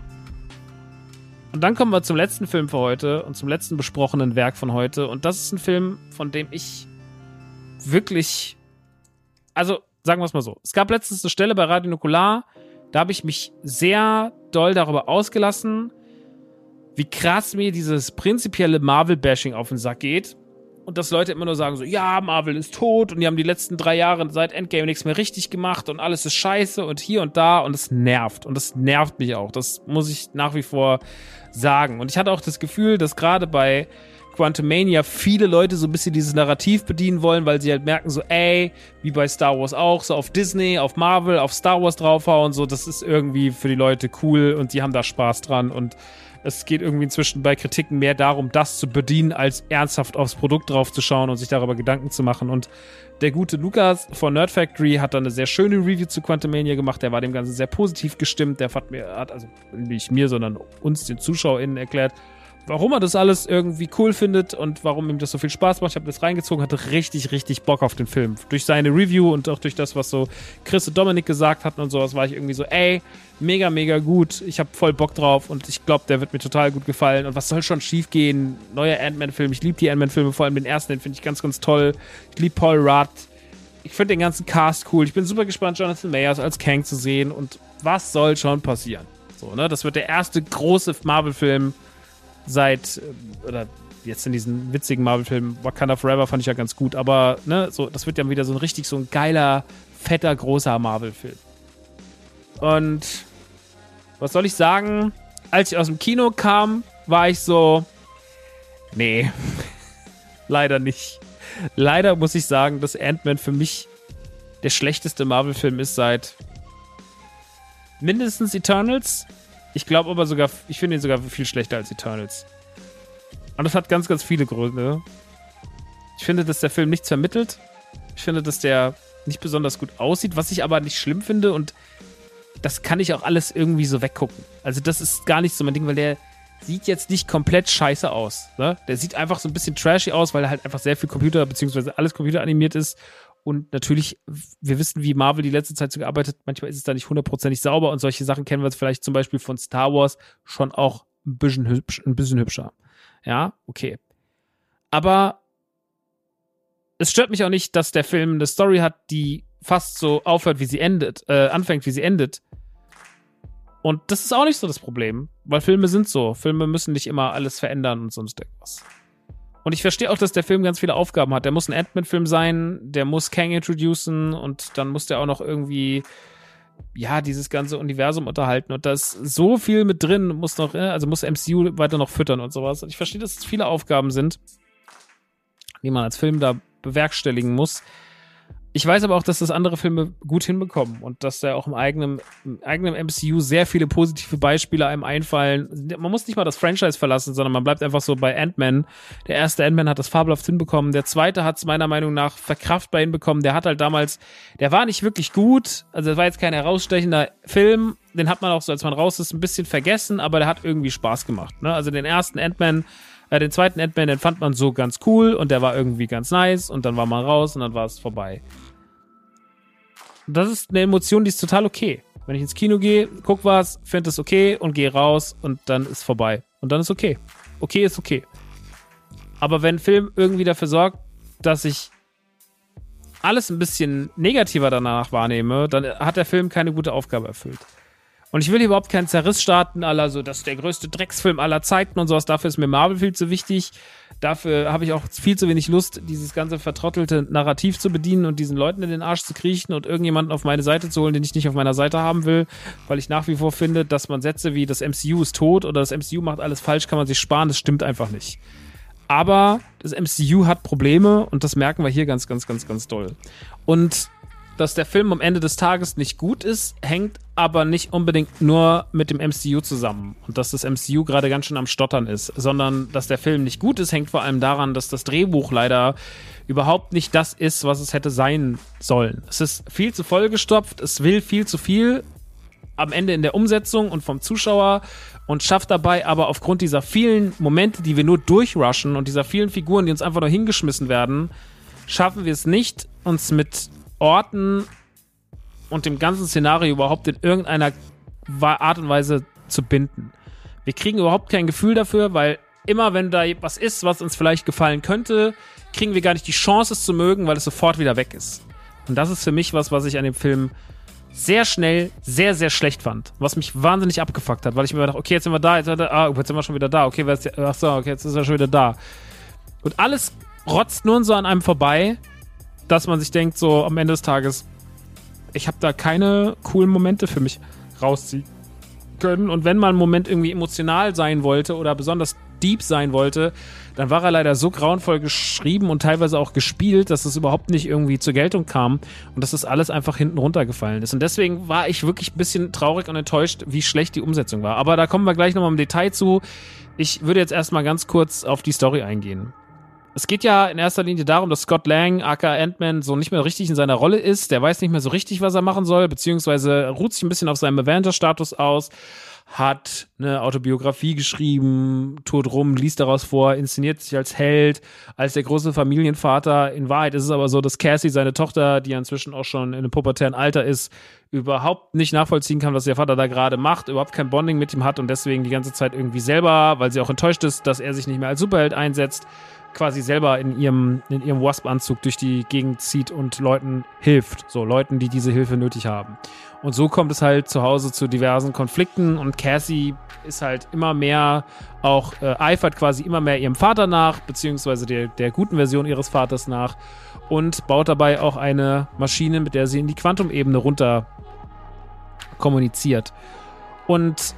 B: Und dann kommen wir zum letzten Film für heute und zum letzten besprochenen Werk von heute. Und das ist ein Film, von dem ich wirklich, also sagen wir es mal so, es gab letztens eine Stelle bei Radio Nukular, da habe ich mich sehr doll darüber ausgelassen, wie krass mir dieses prinzipielle Marvel-Bashing auf den Sack geht und dass Leute immer nur sagen so, ja, Marvel ist tot und die haben die letzten drei Jahre seit Endgame nichts mehr richtig gemacht und alles ist scheiße und hier und da und es nervt und das nervt mich auch, das muss ich nach wie vor sagen. Und ich hatte auch das Gefühl, dass gerade bei Quantumania viele Leute so ein bisschen dieses Narrativ bedienen wollen, weil sie halt merken so, ey, wie bei Star Wars auch, so auf Disney, auf Marvel, auf Star Wars draufhauen, so, das ist irgendwie für die Leute cool und die haben da Spaß dran und es geht irgendwie inzwischen bei Kritiken mehr darum, das zu bedienen, als ernsthaft aufs Produkt draufzuschauen und sich darüber Gedanken zu machen. Und der gute Lukas von Nerd Factory hat dann eine sehr schöne Review zu Quantumania gemacht. Der war dem Ganzen sehr positiv gestimmt. Der hat mir, hat also nicht mir, sondern uns, den ZuschauerInnen, erklärt, warum er das alles irgendwie cool findet und warum ihm das so viel Spaß macht. Ich habe das reingezogen, hatte richtig, richtig Bock auf den Film. Durch seine Review und auch durch das, was so Chris und Dominik gesagt hatten und sowas, war ich irgendwie so, ey, mega, mega gut. Ich habe voll Bock drauf und ich glaube, der wird mir total gut gefallen. Und was soll schon schief gehen? Neuer Ant-Man-Film. Ich liebe die Ant-Man-Filme, vor allem den ersten, den finde ich ganz, ganz toll. Ich liebe Paul Rudd. Ich finde den ganzen Cast cool. Ich bin super gespannt, Jonathan Majors als Kang zu sehen. Und was soll schon passieren? So, ne? Das wird der erste große Marvel-Film seit, oder jetzt in diesen witzigen Marvel-Filmen, Wakanda Forever fand ich ja ganz gut, aber ne, so, das wird ja wieder so ein richtig so ein geiler, fetter, großer Marvel-Film. Und was soll ich sagen? Als ich aus dem Kino kam, war ich so, nee, leider nicht. Leider muss ich sagen, dass Ant-Man für mich der schlechteste Marvel-Film ist seit mindestens Eternals. Ich glaube aber sogar, ich finde ihn sogar viel schlechter als Eternals. Und das hat ganz, ganz viele Gründe. Ich finde, dass der Film nichts vermittelt. Ich finde, dass der nicht besonders gut aussieht, was ich aber nicht schlimm finde und das kann ich auch alles irgendwie so weggucken. Also das ist gar nicht so mein Ding, weil der sieht jetzt nicht komplett scheiße aus. Ne? Der sieht einfach so ein bisschen trashy aus, weil er halt einfach sehr viel Computer, beziehungsweise alles computeranimiert ist. Und natürlich, wir wissen, wie Marvel die letzte Zeit so gearbeitet, manchmal ist es da nicht hundertprozentig sauber und solche Sachen kennen wir jetzt vielleicht zum Beispiel von Star Wars schon auch ein bisschen, hübsch, ein bisschen hübscher. Ja, okay. Aber es stört mich auch nicht, dass der Film eine Story hat, die fast so aufhört, wie sie endet, äh, anfängt, wie sie endet. Und das ist auch nicht so das Problem, weil Filme sind so. Filme müssen nicht immer alles verändern und sonst irgendwas. Und ich verstehe auch, dass der Film ganz viele Aufgaben hat. Der muss ein Ant-Man-Film sein, der muss Kang introducen und dann muss der auch noch irgendwie, ja, dieses ganze Universum unterhalten. Und da ist so viel mit drin, muss noch, also muss M C U weiter noch füttern und sowas. Und ich verstehe, dass es viele Aufgaben sind, die man als Film da bewerkstelligen muss. Ich weiß aber auch, dass das andere Filme gut hinbekommen und dass da auch im eigenen, im eigenen M C U sehr viele positive Beispiele einem einfallen. Man muss nicht mal das Franchise verlassen, sondern man bleibt einfach so bei Ant-Man. Der erste Ant-Man hat das fabelhaft hinbekommen. Der zweite hat es meiner Meinung nach verkraftbar hinbekommen. Der hat halt damals, der war nicht wirklich gut. Also das war jetzt kein herausstechender Film. Den hat man auch so, als man raus ist, ein bisschen vergessen, aber der hat irgendwie Spaß gemacht. Ne? Also den ersten Ant-Man, äh, den zweiten Ant-Man, den fand man so ganz cool und der war irgendwie ganz nice und dann war man raus und dann war es vorbei. Das ist eine Emotion, die ist total okay. Wenn ich ins Kino gehe, guck was, finde es okay und gehe raus und dann ist vorbei. Und dann ist okay. Okay ist okay. Aber wenn ein Film irgendwie dafür sorgt, dass ich alles ein bisschen negativer danach wahrnehme, dann hat der Film keine gute Aufgabe erfüllt. Und ich will hier überhaupt keinen Zerriss starten, aller so, das ist der größte Drecksfilm aller Zeiten und sowas. Dafür ist mir Marvel viel zu wichtig. Dafür habe ich auch viel zu wenig Lust, dieses ganze vertrottelte Narrativ zu bedienen und diesen Leuten in den Arsch zu kriechen und irgendjemanden auf meine Seite zu holen, den ich nicht auf meiner Seite haben will, weil ich nach wie vor finde, dass man Sätze wie das M C U ist tot oder das M C U macht alles falsch, kann man sich sparen, das stimmt einfach nicht. Aber das M C U hat Probleme und das merken wir hier ganz, ganz, ganz, ganz doll. Und dass der Film am Ende des Tages nicht gut ist, hängt aber nicht unbedingt nur mit dem M C U zusammen und dass das M C U gerade ganz schön am Stottern ist, sondern dass der Film nicht gut ist, hängt vor allem daran, dass das Drehbuch leider überhaupt nicht das ist, was es hätte sein sollen. Es ist viel zu vollgestopft, es will viel zu viel am Ende in der Umsetzung und vom Zuschauer und schafft dabei aber aufgrund dieser vielen Momente, die wir nur durchrushen und dieser vielen Figuren, die uns einfach nur hingeschmissen werden, schaffen wir es nicht, uns mit Orten und dem ganzen Szenario überhaupt in irgendeiner Art und Weise zu binden. Wir kriegen überhaupt kein Gefühl dafür, weil immer wenn da was ist, was uns vielleicht gefallen könnte, kriegen wir gar nicht die Chance, es zu mögen, weil es sofort wieder weg ist. Und das ist für mich was, was ich an dem Film sehr schnell, sehr, sehr schlecht fand. Was mich wahnsinnig abgefuckt hat, weil ich mir dachte, okay, jetzt sind wir da, jetzt sind wir, da, ah, jetzt sind wir schon wieder da, okay, ach so, okay, jetzt ist er schon wieder da. Und alles rotzt nur so an einem vorbei, dass man sich denkt, so am Ende des Tages, ich habe da keine coolen Momente für mich rausziehen können. Und wenn mal ein Moment irgendwie emotional sein wollte oder besonders deep sein wollte, dann war er leider so grauenvoll geschrieben und teilweise auch gespielt, dass es überhaupt nicht irgendwie zur Geltung kam und dass das alles einfach hinten runtergefallen ist. Und deswegen war ich wirklich ein bisschen traurig und enttäuscht, wie schlecht die Umsetzung war. Aber da kommen wir gleich nochmal im Detail zu. Ich würde jetzt erstmal ganz kurz auf die Story eingehen. Es geht ja in erster Linie darum, dass Scott Lang, aka Ant-Man, so nicht mehr richtig in seiner Rolle ist. Der weiß nicht mehr so richtig, was er machen soll, beziehungsweise ruht sich ein bisschen auf seinem Avenger-Status aus, hat eine Autobiografie geschrieben, tourt rum, liest daraus vor, inszeniert sich als Held, als der große Familienvater. In Wahrheit ist es aber so, dass Cassie, seine Tochter, die ja inzwischen auch schon in einem pubertären Alter ist, überhaupt nicht nachvollziehen kann, was der Vater da gerade macht, überhaupt kein Bonding mit ihm hat und deswegen die ganze Zeit irgendwie selber, weil sie auch enttäuscht ist, dass er sich nicht mehr als Superheld einsetzt, quasi selber in ihrem, in ihrem Wasp-Anzug durch die Gegend zieht und Leuten hilft. So, Leuten, die diese Hilfe nötig haben. Und so kommt es halt zu Hause zu diversen Konflikten und Cassie ist halt immer mehr auch, äh, eifert quasi immer mehr ihrem Vater nach, beziehungsweise der, der guten Version ihres Vaters nach und baut dabei auch eine Maschine, mit der sie in die Quantumebene runter kommuniziert. Und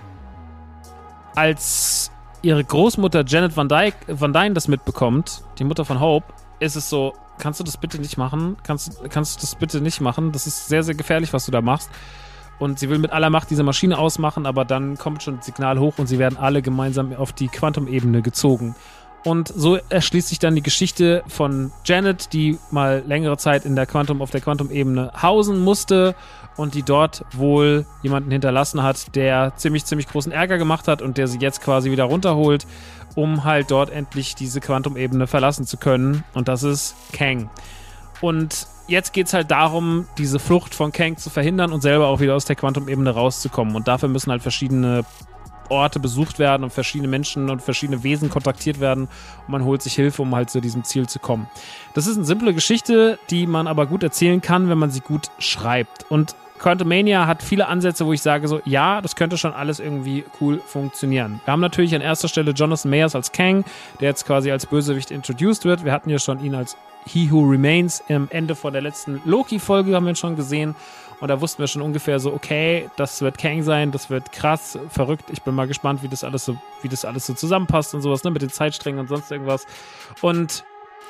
B: als ihre Großmutter Janet Van Dyke, Van Dyne das mitbekommt, die Mutter von Hope, ist es so, kannst du das bitte nicht machen? Kannst, kannst du das bitte nicht machen? Das ist sehr, sehr gefährlich, was du da machst. Und sie will mit aller Macht diese Maschine ausmachen, aber dann kommt schon das Signal hoch und sie werden alle gemeinsam auf die Quantumebene gezogen. Und so erschließt sich dann die Geschichte von Janet, die mal längere Zeit in der Quantum, auf der Quantumebene hausen musste und die dort wohl jemanden hinterlassen hat, der ziemlich, ziemlich großen Ärger gemacht hat und der sie jetzt quasi wieder runterholt, um halt dort endlich diese Quantumebene verlassen zu können. Und das ist Kang. Und jetzt geht's halt darum, diese Flucht von Kang zu verhindern und selber auch wieder aus der Quantumebene rauszukommen. Und dafür müssen halt verschiedene Orte besucht werden und verschiedene Menschen und verschiedene Wesen kontaktiert werden und man holt sich Hilfe, um halt zu diesem Ziel zu kommen. Das ist eine simple Geschichte, die man aber gut erzählen kann, wenn man sie gut schreibt. Und Quantumania hat viele Ansätze, wo ich sage so, ja, das könnte schon alles irgendwie cool funktionieren. Wir haben natürlich an erster Stelle Jonathan Majors als Kang, der jetzt quasi als Bösewicht introduced wird. Wir hatten ja schon ihn als He Who Remains im Ende von der letzten Loki-Folge, haben wir ihn schon gesehen. Und da wussten wir schon ungefähr so, okay, das wird Kang sein, das wird krass, verrückt. Ich bin mal gespannt, wie das alles so, wie das alles so zusammenpasst und sowas, ne, mit den Zeitsträngen und sonst irgendwas. Und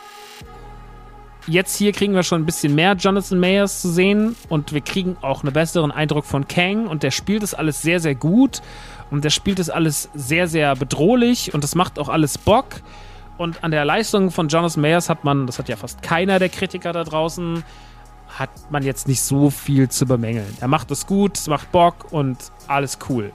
B: jetzt hier kriegen wir schon ein bisschen mehr Jonathan Majors zu sehen und wir kriegen auch einen besseren Eindruck von Kang und der spielt das alles sehr, sehr gut und der spielt das alles sehr, sehr bedrohlich und das macht auch alles Bock. Und an der Leistung von Jonathan Majors hat man, das hat ja fast keiner der Kritiker da draußen, hat man jetzt nicht so viel zu bemängeln. Er macht es gut, es macht Bock und alles cool.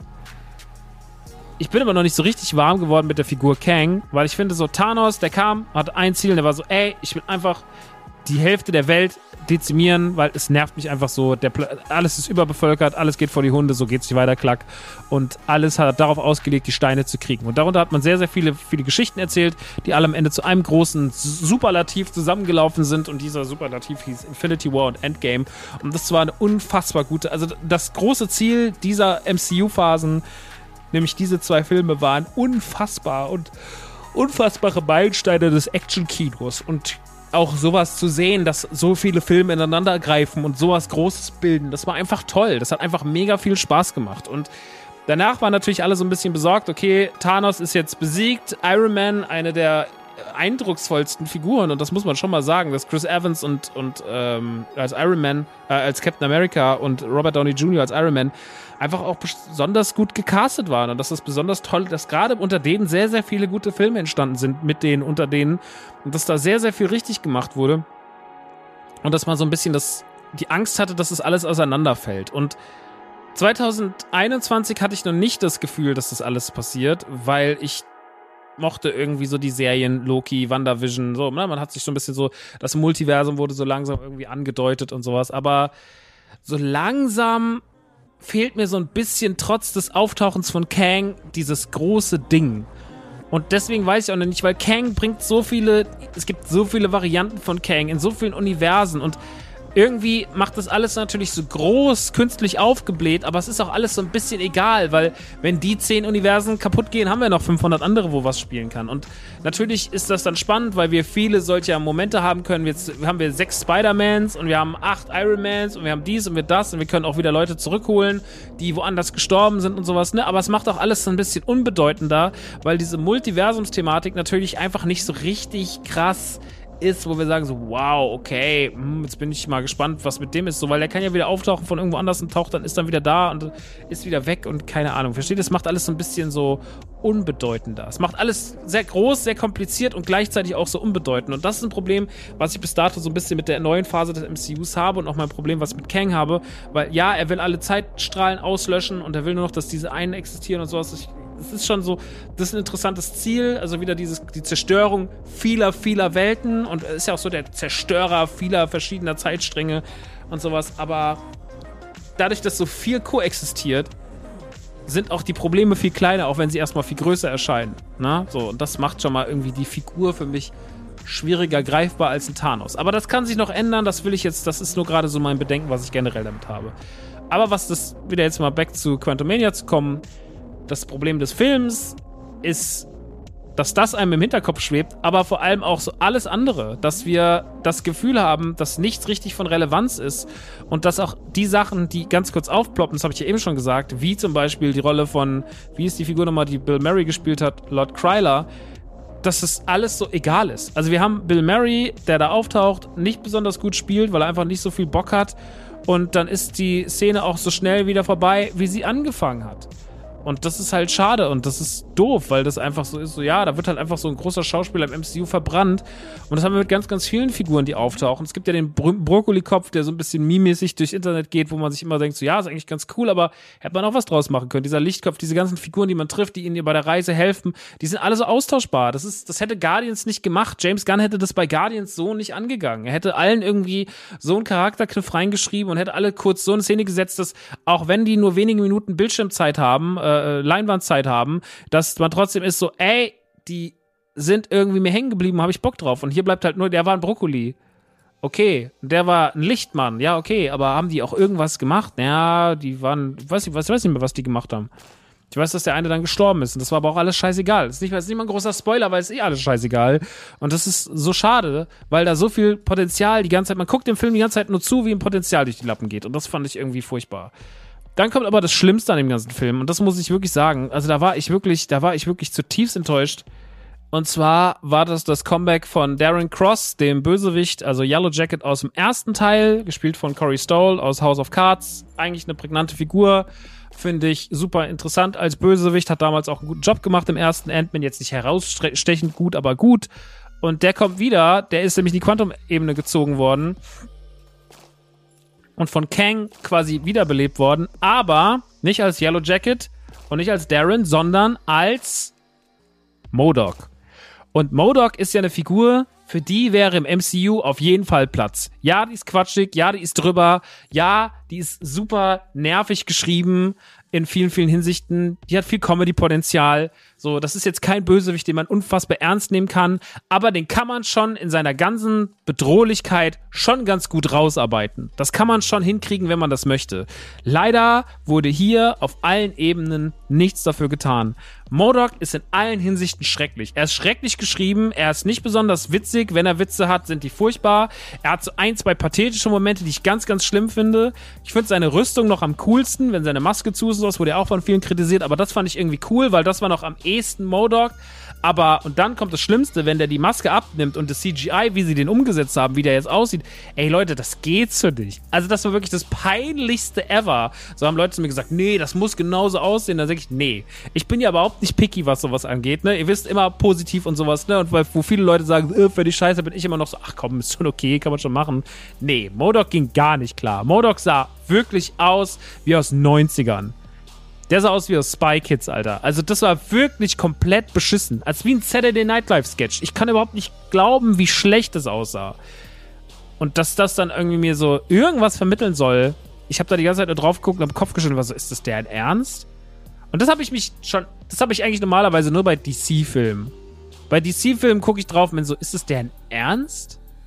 B: Ich bin aber noch nicht so richtig warm geworden mit der Figur Kang, weil ich finde so, Thanos, der kam, hat ein Ziel, der war so, ey, ich will einfach die Hälfte der Welt dezimieren, weil es nervt mich einfach so, der Pla- alles ist überbevölkert, alles geht vor die Hunde, so geht's nicht weiter, klack. Und alles hat darauf ausgelegt, die Steine zu kriegen. Und darunter hat man sehr, sehr viele, viele Geschichten erzählt, die alle am Ende zu einem großen Superlativ zusammengelaufen sind und dieser Superlativ hieß Infinity War und Endgame. Und das war eine unfassbar gute, also das große Ziel dieser M C U-Phasen, nämlich diese zwei Filme, waren unfassbar und unfassbare Meilensteine des Action-Kinos und auch sowas zu sehen, dass so viele Filme ineinander greifen und sowas Großes bilden, das war einfach toll. Das hat einfach mega viel Spaß gemacht. Und danach waren natürlich alle so ein bisschen besorgt, okay, Thanos ist jetzt besiegt, Iron Man, eine der eindrucksvollsten Figuren, und das muss man schon mal sagen, dass Chris Evans und, und ähm, als Iron Man, äh, als Captain America und Robert Downey Junior als Iron Man einfach auch besonders gut gecastet waren und dass das besonders toll, dass gerade unter denen sehr, sehr viele gute Filme entstanden sind, mit denen, unter denen, und dass da sehr, sehr viel richtig gemacht wurde und dass man so ein bisschen das, die Angst hatte, dass das alles auseinanderfällt. Und zwanzig einundzwanzig hatte ich noch nicht das Gefühl, dass das alles passiert, weil ich mochte irgendwie so die Serien Loki, WandaVision, so, ne? Man hat sich so ein bisschen so, das Multiversum wurde so langsam irgendwie angedeutet und sowas, aber so langsam fehlt mir so ein bisschen trotz des Auftauchens von Kang dieses große Ding. Und deswegen weiß ich auch noch nicht, weil Kang bringt so viele, es gibt so viele Varianten von Kang in so vielen Universen und irgendwie macht das alles natürlich so groß, künstlich aufgebläht, aber es ist auch alles so ein bisschen egal, weil wenn die zehn Universen kaputt gehen, haben wir noch fünfhundert andere, wo was spielen kann. Und natürlich ist das dann spannend, weil wir viele solcher Momente haben können. Jetzt haben wir sechs Spider-Mans und wir haben acht Iron-Mans und wir haben dies und wir das und wir können auch wieder Leute zurückholen, die woanders gestorben sind und sowas, ne? Aber es macht auch alles so ein bisschen unbedeutender, weil diese Multiversumsthematik natürlich einfach nicht so richtig krass ist, wo wir sagen so, wow, okay, hm, jetzt bin ich mal gespannt, was mit dem ist, so, weil der kann ja wieder auftauchen von irgendwo anders und taucht dann, ist dann wieder da und ist wieder weg und keine Ahnung, versteht? Es macht alles so ein bisschen so unbedeutender. Es macht alles sehr groß, sehr kompliziert und gleichzeitig auch so unbedeutend und das ist ein Problem, was ich bis dato so ein bisschen mit der neuen Phase des M C Us habe und auch mein Problem, was ich mit Kang habe, weil ja, er will alle Zeitstrahlen auslöschen und er will nur noch, dass diese einen existieren und sowas. Ich, Das ist schon so, das ist ein interessantes Ziel, also wieder dieses, die Zerstörung vieler, vieler Welten und ist ja auch so der Zerstörer vieler verschiedener Zeitstränge und sowas, aber dadurch, dass so viel koexistiert, sind auch die Probleme viel kleiner, auch wenn sie erstmal viel größer erscheinen, ne? So, und das macht schon mal irgendwie die Figur für mich schwieriger greifbar als ein Thanos. Aber das kann sich noch ändern, das will ich jetzt, das ist nur gerade so mein Bedenken, was ich generell damit habe. Aber was das, wieder jetzt mal back zu Quantumania zu kommen, das Problem des Films ist, dass das einem im Hinterkopf schwebt, aber vor allem auch so alles andere, dass wir das Gefühl haben, dass nichts richtig von Relevanz ist und dass auch die Sachen, die ganz kurz aufploppen, das habe ich ja eben schon gesagt, wie zum Beispiel die Rolle von, wie ist die Figur nochmal, die Bill Murray gespielt hat, Lord Kryler, dass das alles so egal ist. Also wir haben Bill Murray, der da auftaucht, nicht besonders gut spielt, weil er einfach nicht so viel Bock hat und dann ist die Szene auch so schnell wieder vorbei, wie sie angefangen hat. Und das ist halt schade und das ist doof, weil das einfach so ist, so ja, da wird halt einfach so ein großer Schauspieler im M C U verbrannt und das haben wir mit ganz, ganz vielen Figuren, die auftauchen. Es gibt ja den Bro- Brokkoli-Kopf, der so ein bisschen meme-mäßig durchs Internet geht, wo man sich immer denkt, so ja, ist eigentlich ganz cool, aber hätte man auch was draus machen können. Dieser Lichtkopf, diese ganzen Figuren, die man trifft, die ihnen bei der Reise helfen, die sind alle so austauschbar. Das ist, das hätte Guardians nicht gemacht. James Gunn hätte das bei Guardians so nicht angegangen. Er hätte allen irgendwie so einen Charakterkniff reingeschrieben und hätte alle kurz so eine Szene gesetzt, dass auch wenn die nur wenige Minuten Bildschirmzeit haben, äh, Leinwandzeit haben, dass man trotzdem ist so, ey, die sind irgendwie mir hängen geblieben, habe ich Bock drauf. Und hier bleibt halt nur, der war ein Brokkoli. Okay, der war ein Lichtmann, ja, okay, aber haben die auch irgendwas gemacht? Ja, die waren, ich weiß, ich weiß nicht mehr, was die gemacht haben. Ich weiß, dass der eine dann gestorben ist und das war aber auch alles scheißegal. Das ist nicht, das ist nicht mal ein großer Spoiler, weil es ist eh alles scheißegal. Und das ist so schade, weil da so viel Potenzial die ganze Zeit, man guckt dem Film die ganze Zeit nur zu, wie ein Potenzial durch die Lappen geht. Und das fand ich irgendwie furchtbar. Dann kommt aber das Schlimmste an dem ganzen Film und das muss ich wirklich sagen. Also da war ich wirklich, da war ich wirklich zutiefst enttäuscht. Und zwar war das das Comeback von Darren Cross, dem Bösewicht, also Yellow Jacket aus dem ersten Teil, gespielt von Corey Stoll aus House of Cards. Eigentlich eine prägnante Figur, finde ich super interessant als Bösewicht, hat damals auch einen guten Job gemacht im ersten Ant-Man, jetzt nicht herausstechend gut, aber gut. Und der kommt wieder, der ist nämlich in die Quantum-Ebene gezogen worden und von Kang quasi wiederbelebt worden, aber nicht als Yellow Jacket und nicht als Darren, sondern als MODOK. Und MODOK ist ja eine Figur, für die wäre im M C U auf jeden Fall Platz. Ja, die ist quatschig, ja, die ist drüber, ja, die ist super nervig geschrieben in vielen, vielen Hinsichten. Die hat viel Comedy-Potenzial. So, das ist jetzt kein Bösewicht, den man unfassbar ernst nehmen kann, aber den kann man schon in seiner ganzen Bedrohlichkeit schon ganz gut rausarbeiten. Das kann man schon hinkriegen, wenn man das möchte. Leider wurde hier auf allen Ebenen nichts dafür getan. MODOK ist in allen Hinsichten schrecklich. Er ist schrecklich geschrieben, er ist nicht besonders witzig. Wenn er Witze hat, sind die furchtbar. Er hat so ein, zwei pathetische Momente, die ich ganz, ganz schlimm finde. Ich finde seine Rüstung noch am coolsten, wenn seine Maske zu ist. Das wurde ja auch von vielen kritisiert, aber das fand ich irgendwie cool, weil das war noch am ehesten MODOK. Aber, und dann kommt das Schlimmste, wenn der die Maske abnimmt und das C G I, wie sie den umgesetzt haben, wie der jetzt aussieht. Ey Leute, das geht's für dich. Also das war wirklich das peinlichste ever. So haben Leute zu mir gesagt, nee, das muss genauso aussehen. Dann sag ich, nee. Ich bin ja überhaupt nicht picky, was sowas angeht, ne. Ihr wisst, immer positiv und sowas, ne. Und weil, wo viele Leute sagen, äh, für die Scheiße, bin ich immer noch so, ach komm, ist schon okay, kann man schon machen. Nee, MODOK ging gar nicht klar. MODOK sah wirklich aus wie aus neunzigern. Der sah aus wie aus Spy Kids, Alter. Also das war wirklich komplett beschissen. Als wie ein Saturday Night Live Sketch. Ich kann überhaupt nicht glauben, wie schlecht das aussah. Und dass das dann irgendwie mir so irgendwas vermitteln soll. Ich habe da die ganze Zeit nur drauf geguckt und am Kopf geschüttelt, was so, ist das deren Ernst? Und das habe ich mich schon, das habe ich eigentlich normalerweise nur bei D C-Filmen. Bei D C-Filmen gucke ich drauf und bin so, ist das deren Ernst?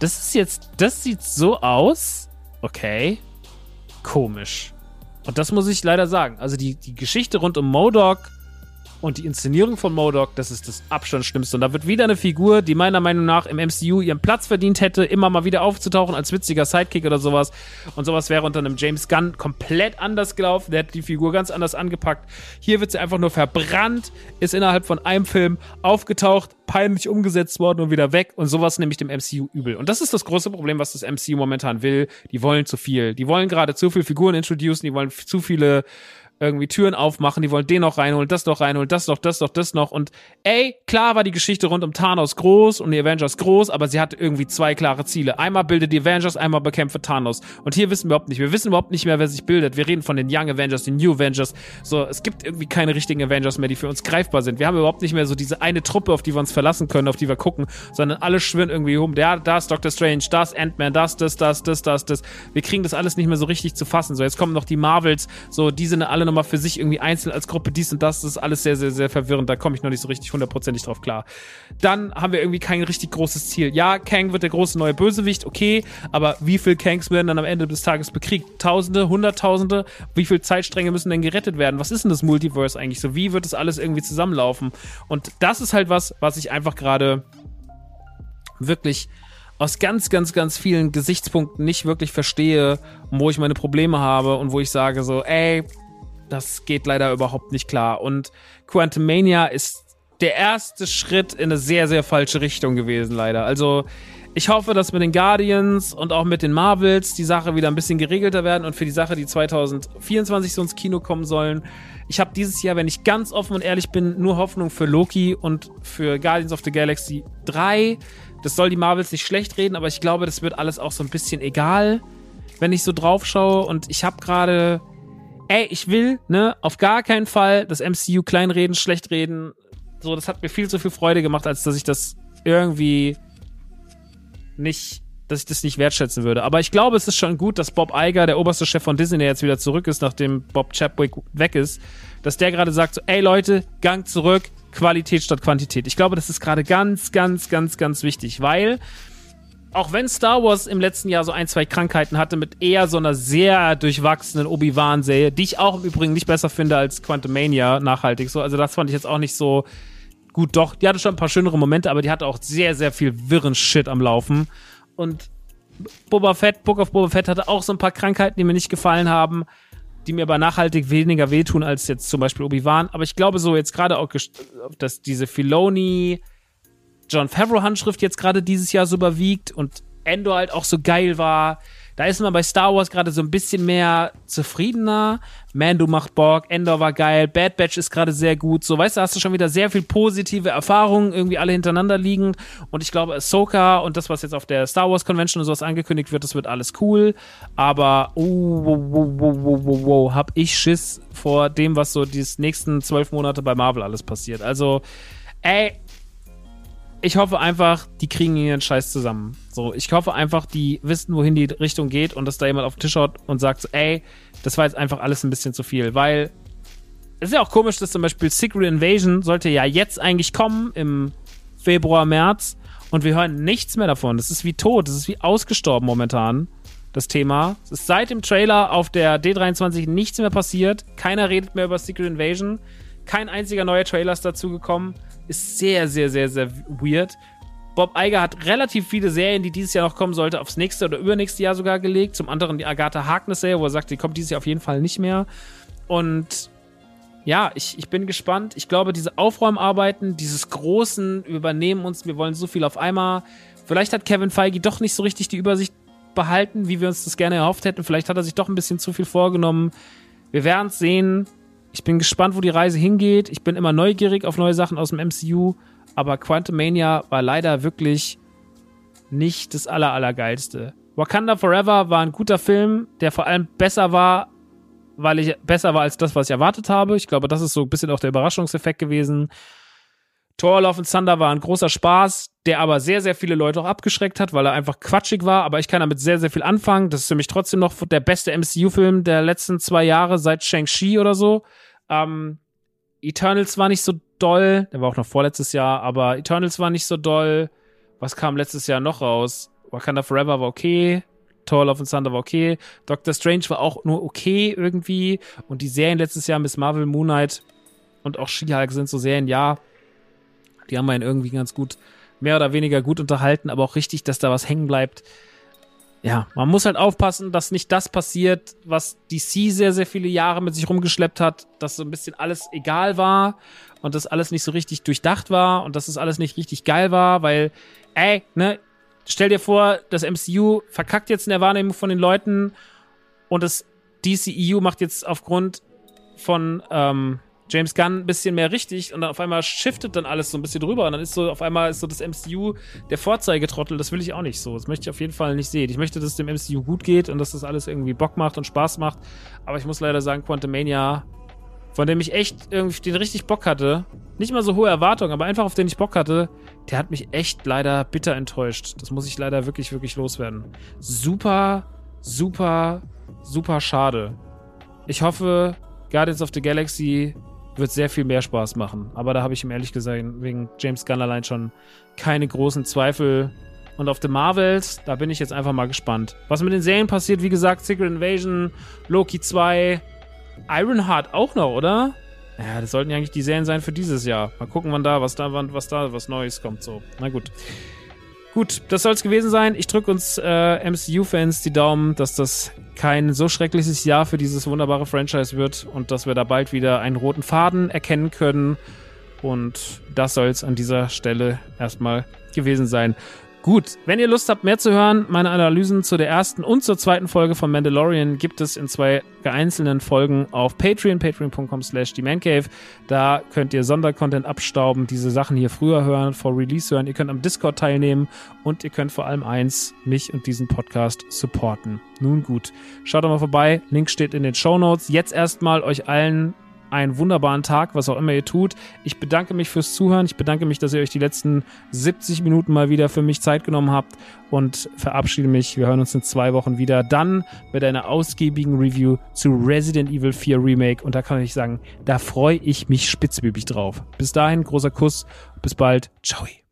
B: das ist jetzt, das sieht so aus, okay, komisch. Und das muss ich leider sagen. Also die, die Geschichte rund um MODOK und die Inszenierung von MODOK, das ist das Abstand Schlimmste. Und da wird wieder eine Figur, die meiner Meinung nach im M C U ihren Platz verdient hätte, immer mal wieder aufzutauchen als witziger Sidekick oder sowas. Und sowas wäre unter einem James Gunn komplett anders gelaufen. Der hätte die Figur ganz anders angepackt. Hier wird sie einfach nur verbrannt, ist innerhalb von einem Film aufgetaucht, peinlich umgesetzt worden und wieder weg. Und sowas nämlich dem M C U übel. Und das ist das große Problem, was das M C U momentan will. Die wollen zu viel. Die wollen gerade zu viele Figuren introducen, die wollen zu viele irgendwie Türen aufmachen, die wollen den noch reinholen, das noch reinholen, das noch, das noch, das noch und ey, klar war die Geschichte rund um Thanos groß und die Avengers groß, aber sie hatte irgendwie zwei klare Ziele. Einmal bildet die Avengers, einmal bekämpfe Thanos. Und hier wissen wir überhaupt nicht, wir wissen überhaupt nicht mehr, wer sich bildet. Wir reden von den Young Avengers, den New Avengers. So, es gibt irgendwie keine richtigen Avengers mehr, die für uns greifbar sind. Wir haben überhaupt nicht mehr so diese eine Truppe, auf die wir uns verlassen können, auf die wir gucken, sondern alle schwirren irgendwie um. Ja, da ist Doctor Strange, da ist Ant-Man, das, das, das, das, das, das. Wir kriegen das alles nicht mehr so richtig zu fassen. So, jetzt kommen noch die Marvels, so, die sind alle nochmal für sich irgendwie einzeln als Gruppe, dies und das, das ist alles sehr, sehr, sehr verwirrend, da komme ich noch nicht so richtig hundertprozentig drauf klar. Dann haben wir irgendwie kein richtig großes Ziel. Ja, Kang wird der große neue Bösewicht, okay, aber wie viele Kangs werden dann am Ende des Tages bekriegt? Tausende, Hunderttausende? Wie viele Zeitstränge müssen denn gerettet werden? Was ist denn das Multiverse eigentlich so? Wie wird das alles irgendwie zusammenlaufen? Und das ist halt was, was ich einfach gerade wirklich aus ganz, ganz, ganz vielen Gesichtspunkten nicht wirklich verstehe und wo ich meine Probleme habe und wo ich sage so, ey, das geht leider überhaupt nicht klar. Und Quantumania ist der erste Schritt in eine sehr, sehr falsche Richtung gewesen, leider. Also ich hoffe, dass mit den Guardians und auch mit den Marvels die Sache wieder ein bisschen geregelter werden und für die Sache, die zwanzig vierundzwanzig so ins Kino kommen sollen. Ich habe dieses Jahr, wenn ich ganz offen und ehrlich bin, nur Hoffnung für Loki und für Guardians of the Galaxy drei. Das soll die Marvels nicht schlecht reden, aber ich glaube, das wird alles auch so ein bisschen egal, wenn ich so drauf schaue. Und ich habe gerade Ey, ich will, ne, auf gar keinen Fall das M C U kleinreden, schlecht reden. So, das hat mir viel zu viel Freude gemacht, als dass ich das irgendwie nicht, dass ich das nicht wertschätzen würde. Aber ich glaube, es ist schon gut, dass Bob Iger, der oberste Chef von Disney, der jetzt wieder zurück ist, nachdem Bob Chapwick weg ist, dass der gerade sagt so, ey Leute, Gang zurück, Qualität statt Quantität. Ich glaube, das ist gerade ganz, ganz, ganz, ganz wichtig, weil auch wenn Star Wars im letzten Jahr so ein, zwei Krankheiten hatte mit eher so einer sehr durchwachsenen Obi-Wan-Serie, die ich auch im Übrigen nicht besser finde als Quantumania nachhaltig so, also das fand ich jetzt auch nicht so gut, doch, die hatte schon ein paar schönere Momente, aber die hatte auch sehr, sehr viel wirren Shit am Laufen und Boba Fett, Book of Boba Fett hatte auch so ein paar Krankheiten, die mir nicht gefallen haben, die mir aber nachhaltig weniger wehtun als jetzt zum Beispiel Obi-Wan, aber ich glaube so jetzt gerade auch, dass diese Filoni Jon Favreau-Handschrift jetzt gerade dieses Jahr so überwiegt und Endor halt auch so geil war. Da ist man bei Star Wars gerade so ein bisschen mehr zufriedener. Mando macht Bock, Endor war geil, Bad Batch ist gerade sehr gut. So, weißt du, hast du schon wieder sehr viel positive Erfahrungen irgendwie alle hintereinander liegend. Und ich glaube, Ahsoka und das, was jetzt auf der Star Wars Convention und sowas angekündigt wird, das wird alles cool. Aber, oh, wow, wow, wow, wow, wow, wow, hab ich Schiss vor dem, was so die nächsten zwölf Monate bei Marvel alles passiert. Also, ey, ich hoffe einfach, die kriegen ihren Scheiß zusammen. So, ich hoffe einfach, die wissen, wohin die Richtung geht und dass da jemand auf den Tisch haut und sagt so, ey, das war jetzt einfach alles ein bisschen zu viel, weil es ist ja auch komisch, dass zum Beispiel Secret Invasion sollte ja jetzt eigentlich kommen im Februar, März und wir hören nichts mehr davon. Das ist wie tot, das ist wie ausgestorben momentan, das Thema. Es ist seit dem Trailer auf der D dreiundzwanzig nichts mehr passiert. Keiner redet mehr über Secret Invasion. Kein einziger neuer Trailer ist dazu gekommen. Ist sehr, sehr, sehr, sehr weird. Bob Iger hat relativ viele Serien, die dieses Jahr noch kommen sollte, aufs nächste oder übernächste Jahr sogar gelegt. Zum anderen die Agatha Harkness-Serie, wo er sagt, die kommt dieses Jahr auf jeden Fall nicht mehr. Und ja, ich, ich bin gespannt. Ich glaube, diese Aufräumarbeiten, dieses großen Übernehmen uns, wir wollen so viel auf einmal. Vielleicht hat Kevin Feige doch nicht so richtig die Übersicht behalten, wie wir uns das gerne erhofft hätten. Vielleicht hat er sich doch ein bisschen zu viel vorgenommen. Wir werden es sehen. Ich bin gespannt, wo die Reise hingeht. Ich bin immer neugierig auf neue Sachen aus dem M C U. Aber Quantumania war leider wirklich nicht das aller, allergeilste. Wakanda Forever war ein guter Film, der vor allem besser war, weil ich besser war als das, was ich erwartet habe. Ich glaube, das ist so ein bisschen auch der Überraschungseffekt gewesen. Thor Love and Thunder war ein großer Spaß, der aber sehr, sehr viele Leute auch abgeschreckt hat, weil er einfach quatschig war, aber ich kann damit sehr, sehr viel anfangen. Das ist für mich trotzdem noch der beste M C U-Film der letzten zwei Jahre, seit Shang-Chi oder so. Ähm, Eternals war nicht so doll, der war auch noch vorletztes Jahr, aber Eternals war nicht so doll. Was kam letztes Jahr noch raus? Wakanda Forever war okay, Thor Love and Thunder war okay, Doctor Strange war auch nur okay irgendwie und die Serien letztes Jahr, Miss Marvel, Moon Knight und auch She-Hulk sind so Serien, ja, die haben einen irgendwie ganz gut, mehr oder weniger gut unterhalten, aber auch richtig, dass da was hängen bleibt. Ja, man muss halt aufpassen, dass nicht das passiert, was D C sehr, sehr viele Jahre mit sich rumgeschleppt hat, dass so ein bisschen alles egal war und dass alles nicht so richtig durchdacht war und dass es alles nicht richtig geil war, weil, ey, ne, stell dir vor, das M C U verkackt jetzt in der Wahrnehmung von den Leuten und das D C E U macht jetzt aufgrund von ähm, James Gunn ein bisschen mehr richtig und dann auf einmal shiftet dann alles so ein bisschen drüber und dann ist so, auf einmal ist so das M C U der Vorzeigetrottel, das will ich auch nicht so. Das möchte ich auf jeden Fall nicht sehen. Ich möchte, dass es dem M C U gut geht und dass das alles irgendwie Bock macht und Spaß macht, aber ich muss leider sagen, Quantumania, von dem ich echt irgendwie den richtig Bock hatte, nicht mal so hohe Erwartungen, aber einfach auf den ich Bock hatte, der hat mich echt leider bitter enttäuscht. Das muss ich leider wirklich, wirklich loswerden. Super, super, super schade. Ich hoffe, Guardians of the Galaxy wird sehr viel mehr Spaß machen. Aber da habe ich ihm ehrlich gesagt wegen James Gunn allein schon keine großen Zweifel. Und auf The Marvels, da bin ich jetzt einfach mal gespannt. Was mit den Serien passiert, wie gesagt, Secret Invasion, Loki zwei, Ironheart auch noch, oder? Ja, das sollten ja eigentlich die Serien sein für dieses Jahr. Mal gucken, wann da, was da, wann, was da, was Neues kommt, so. Na gut. Gut, das soll es gewesen sein. Ich drücke uns äh, M C U-Fans die Daumen, dass das kein so schreckliches Jahr für dieses wunderbare Franchise wird und dass wir da bald wieder einen roten Faden erkennen können. Und das soll es an dieser Stelle erstmal gewesen sein. Gut, wenn ihr Lust habt, mehr zu hören, meine Analysen zu der ersten und zur zweiten Folge von Mandalorian gibt es in zwei einzelnen Folgen auf Patreon, patreon.com slash die Mancave. Da könnt ihr Sondercontent abstauben, diese Sachen hier früher hören, vor Release hören. Ihr könnt am Discord teilnehmen und ihr könnt vor allem eins, mich und diesen Podcast supporten. Nun gut, schaut doch mal vorbei, Link steht in den Shownotes. Jetzt erstmal euch allen einen wunderbaren Tag, was auch immer ihr tut. Ich bedanke mich fürs Zuhören. Ich bedanke mich, dass ihr euch die letzten siebzig Minuten mal wieder für mich Zeit genommen habt und verabschiede mich. Wir hören uns in zwei Wochen wieder. Dann mit einer ausgiebigen Review zu Resident Evil vier Remake. Und da kann ich sagen, da freue ich mich spitzbübig drauf. Bis dahin, großer Kuss. Bis bald. Ciao.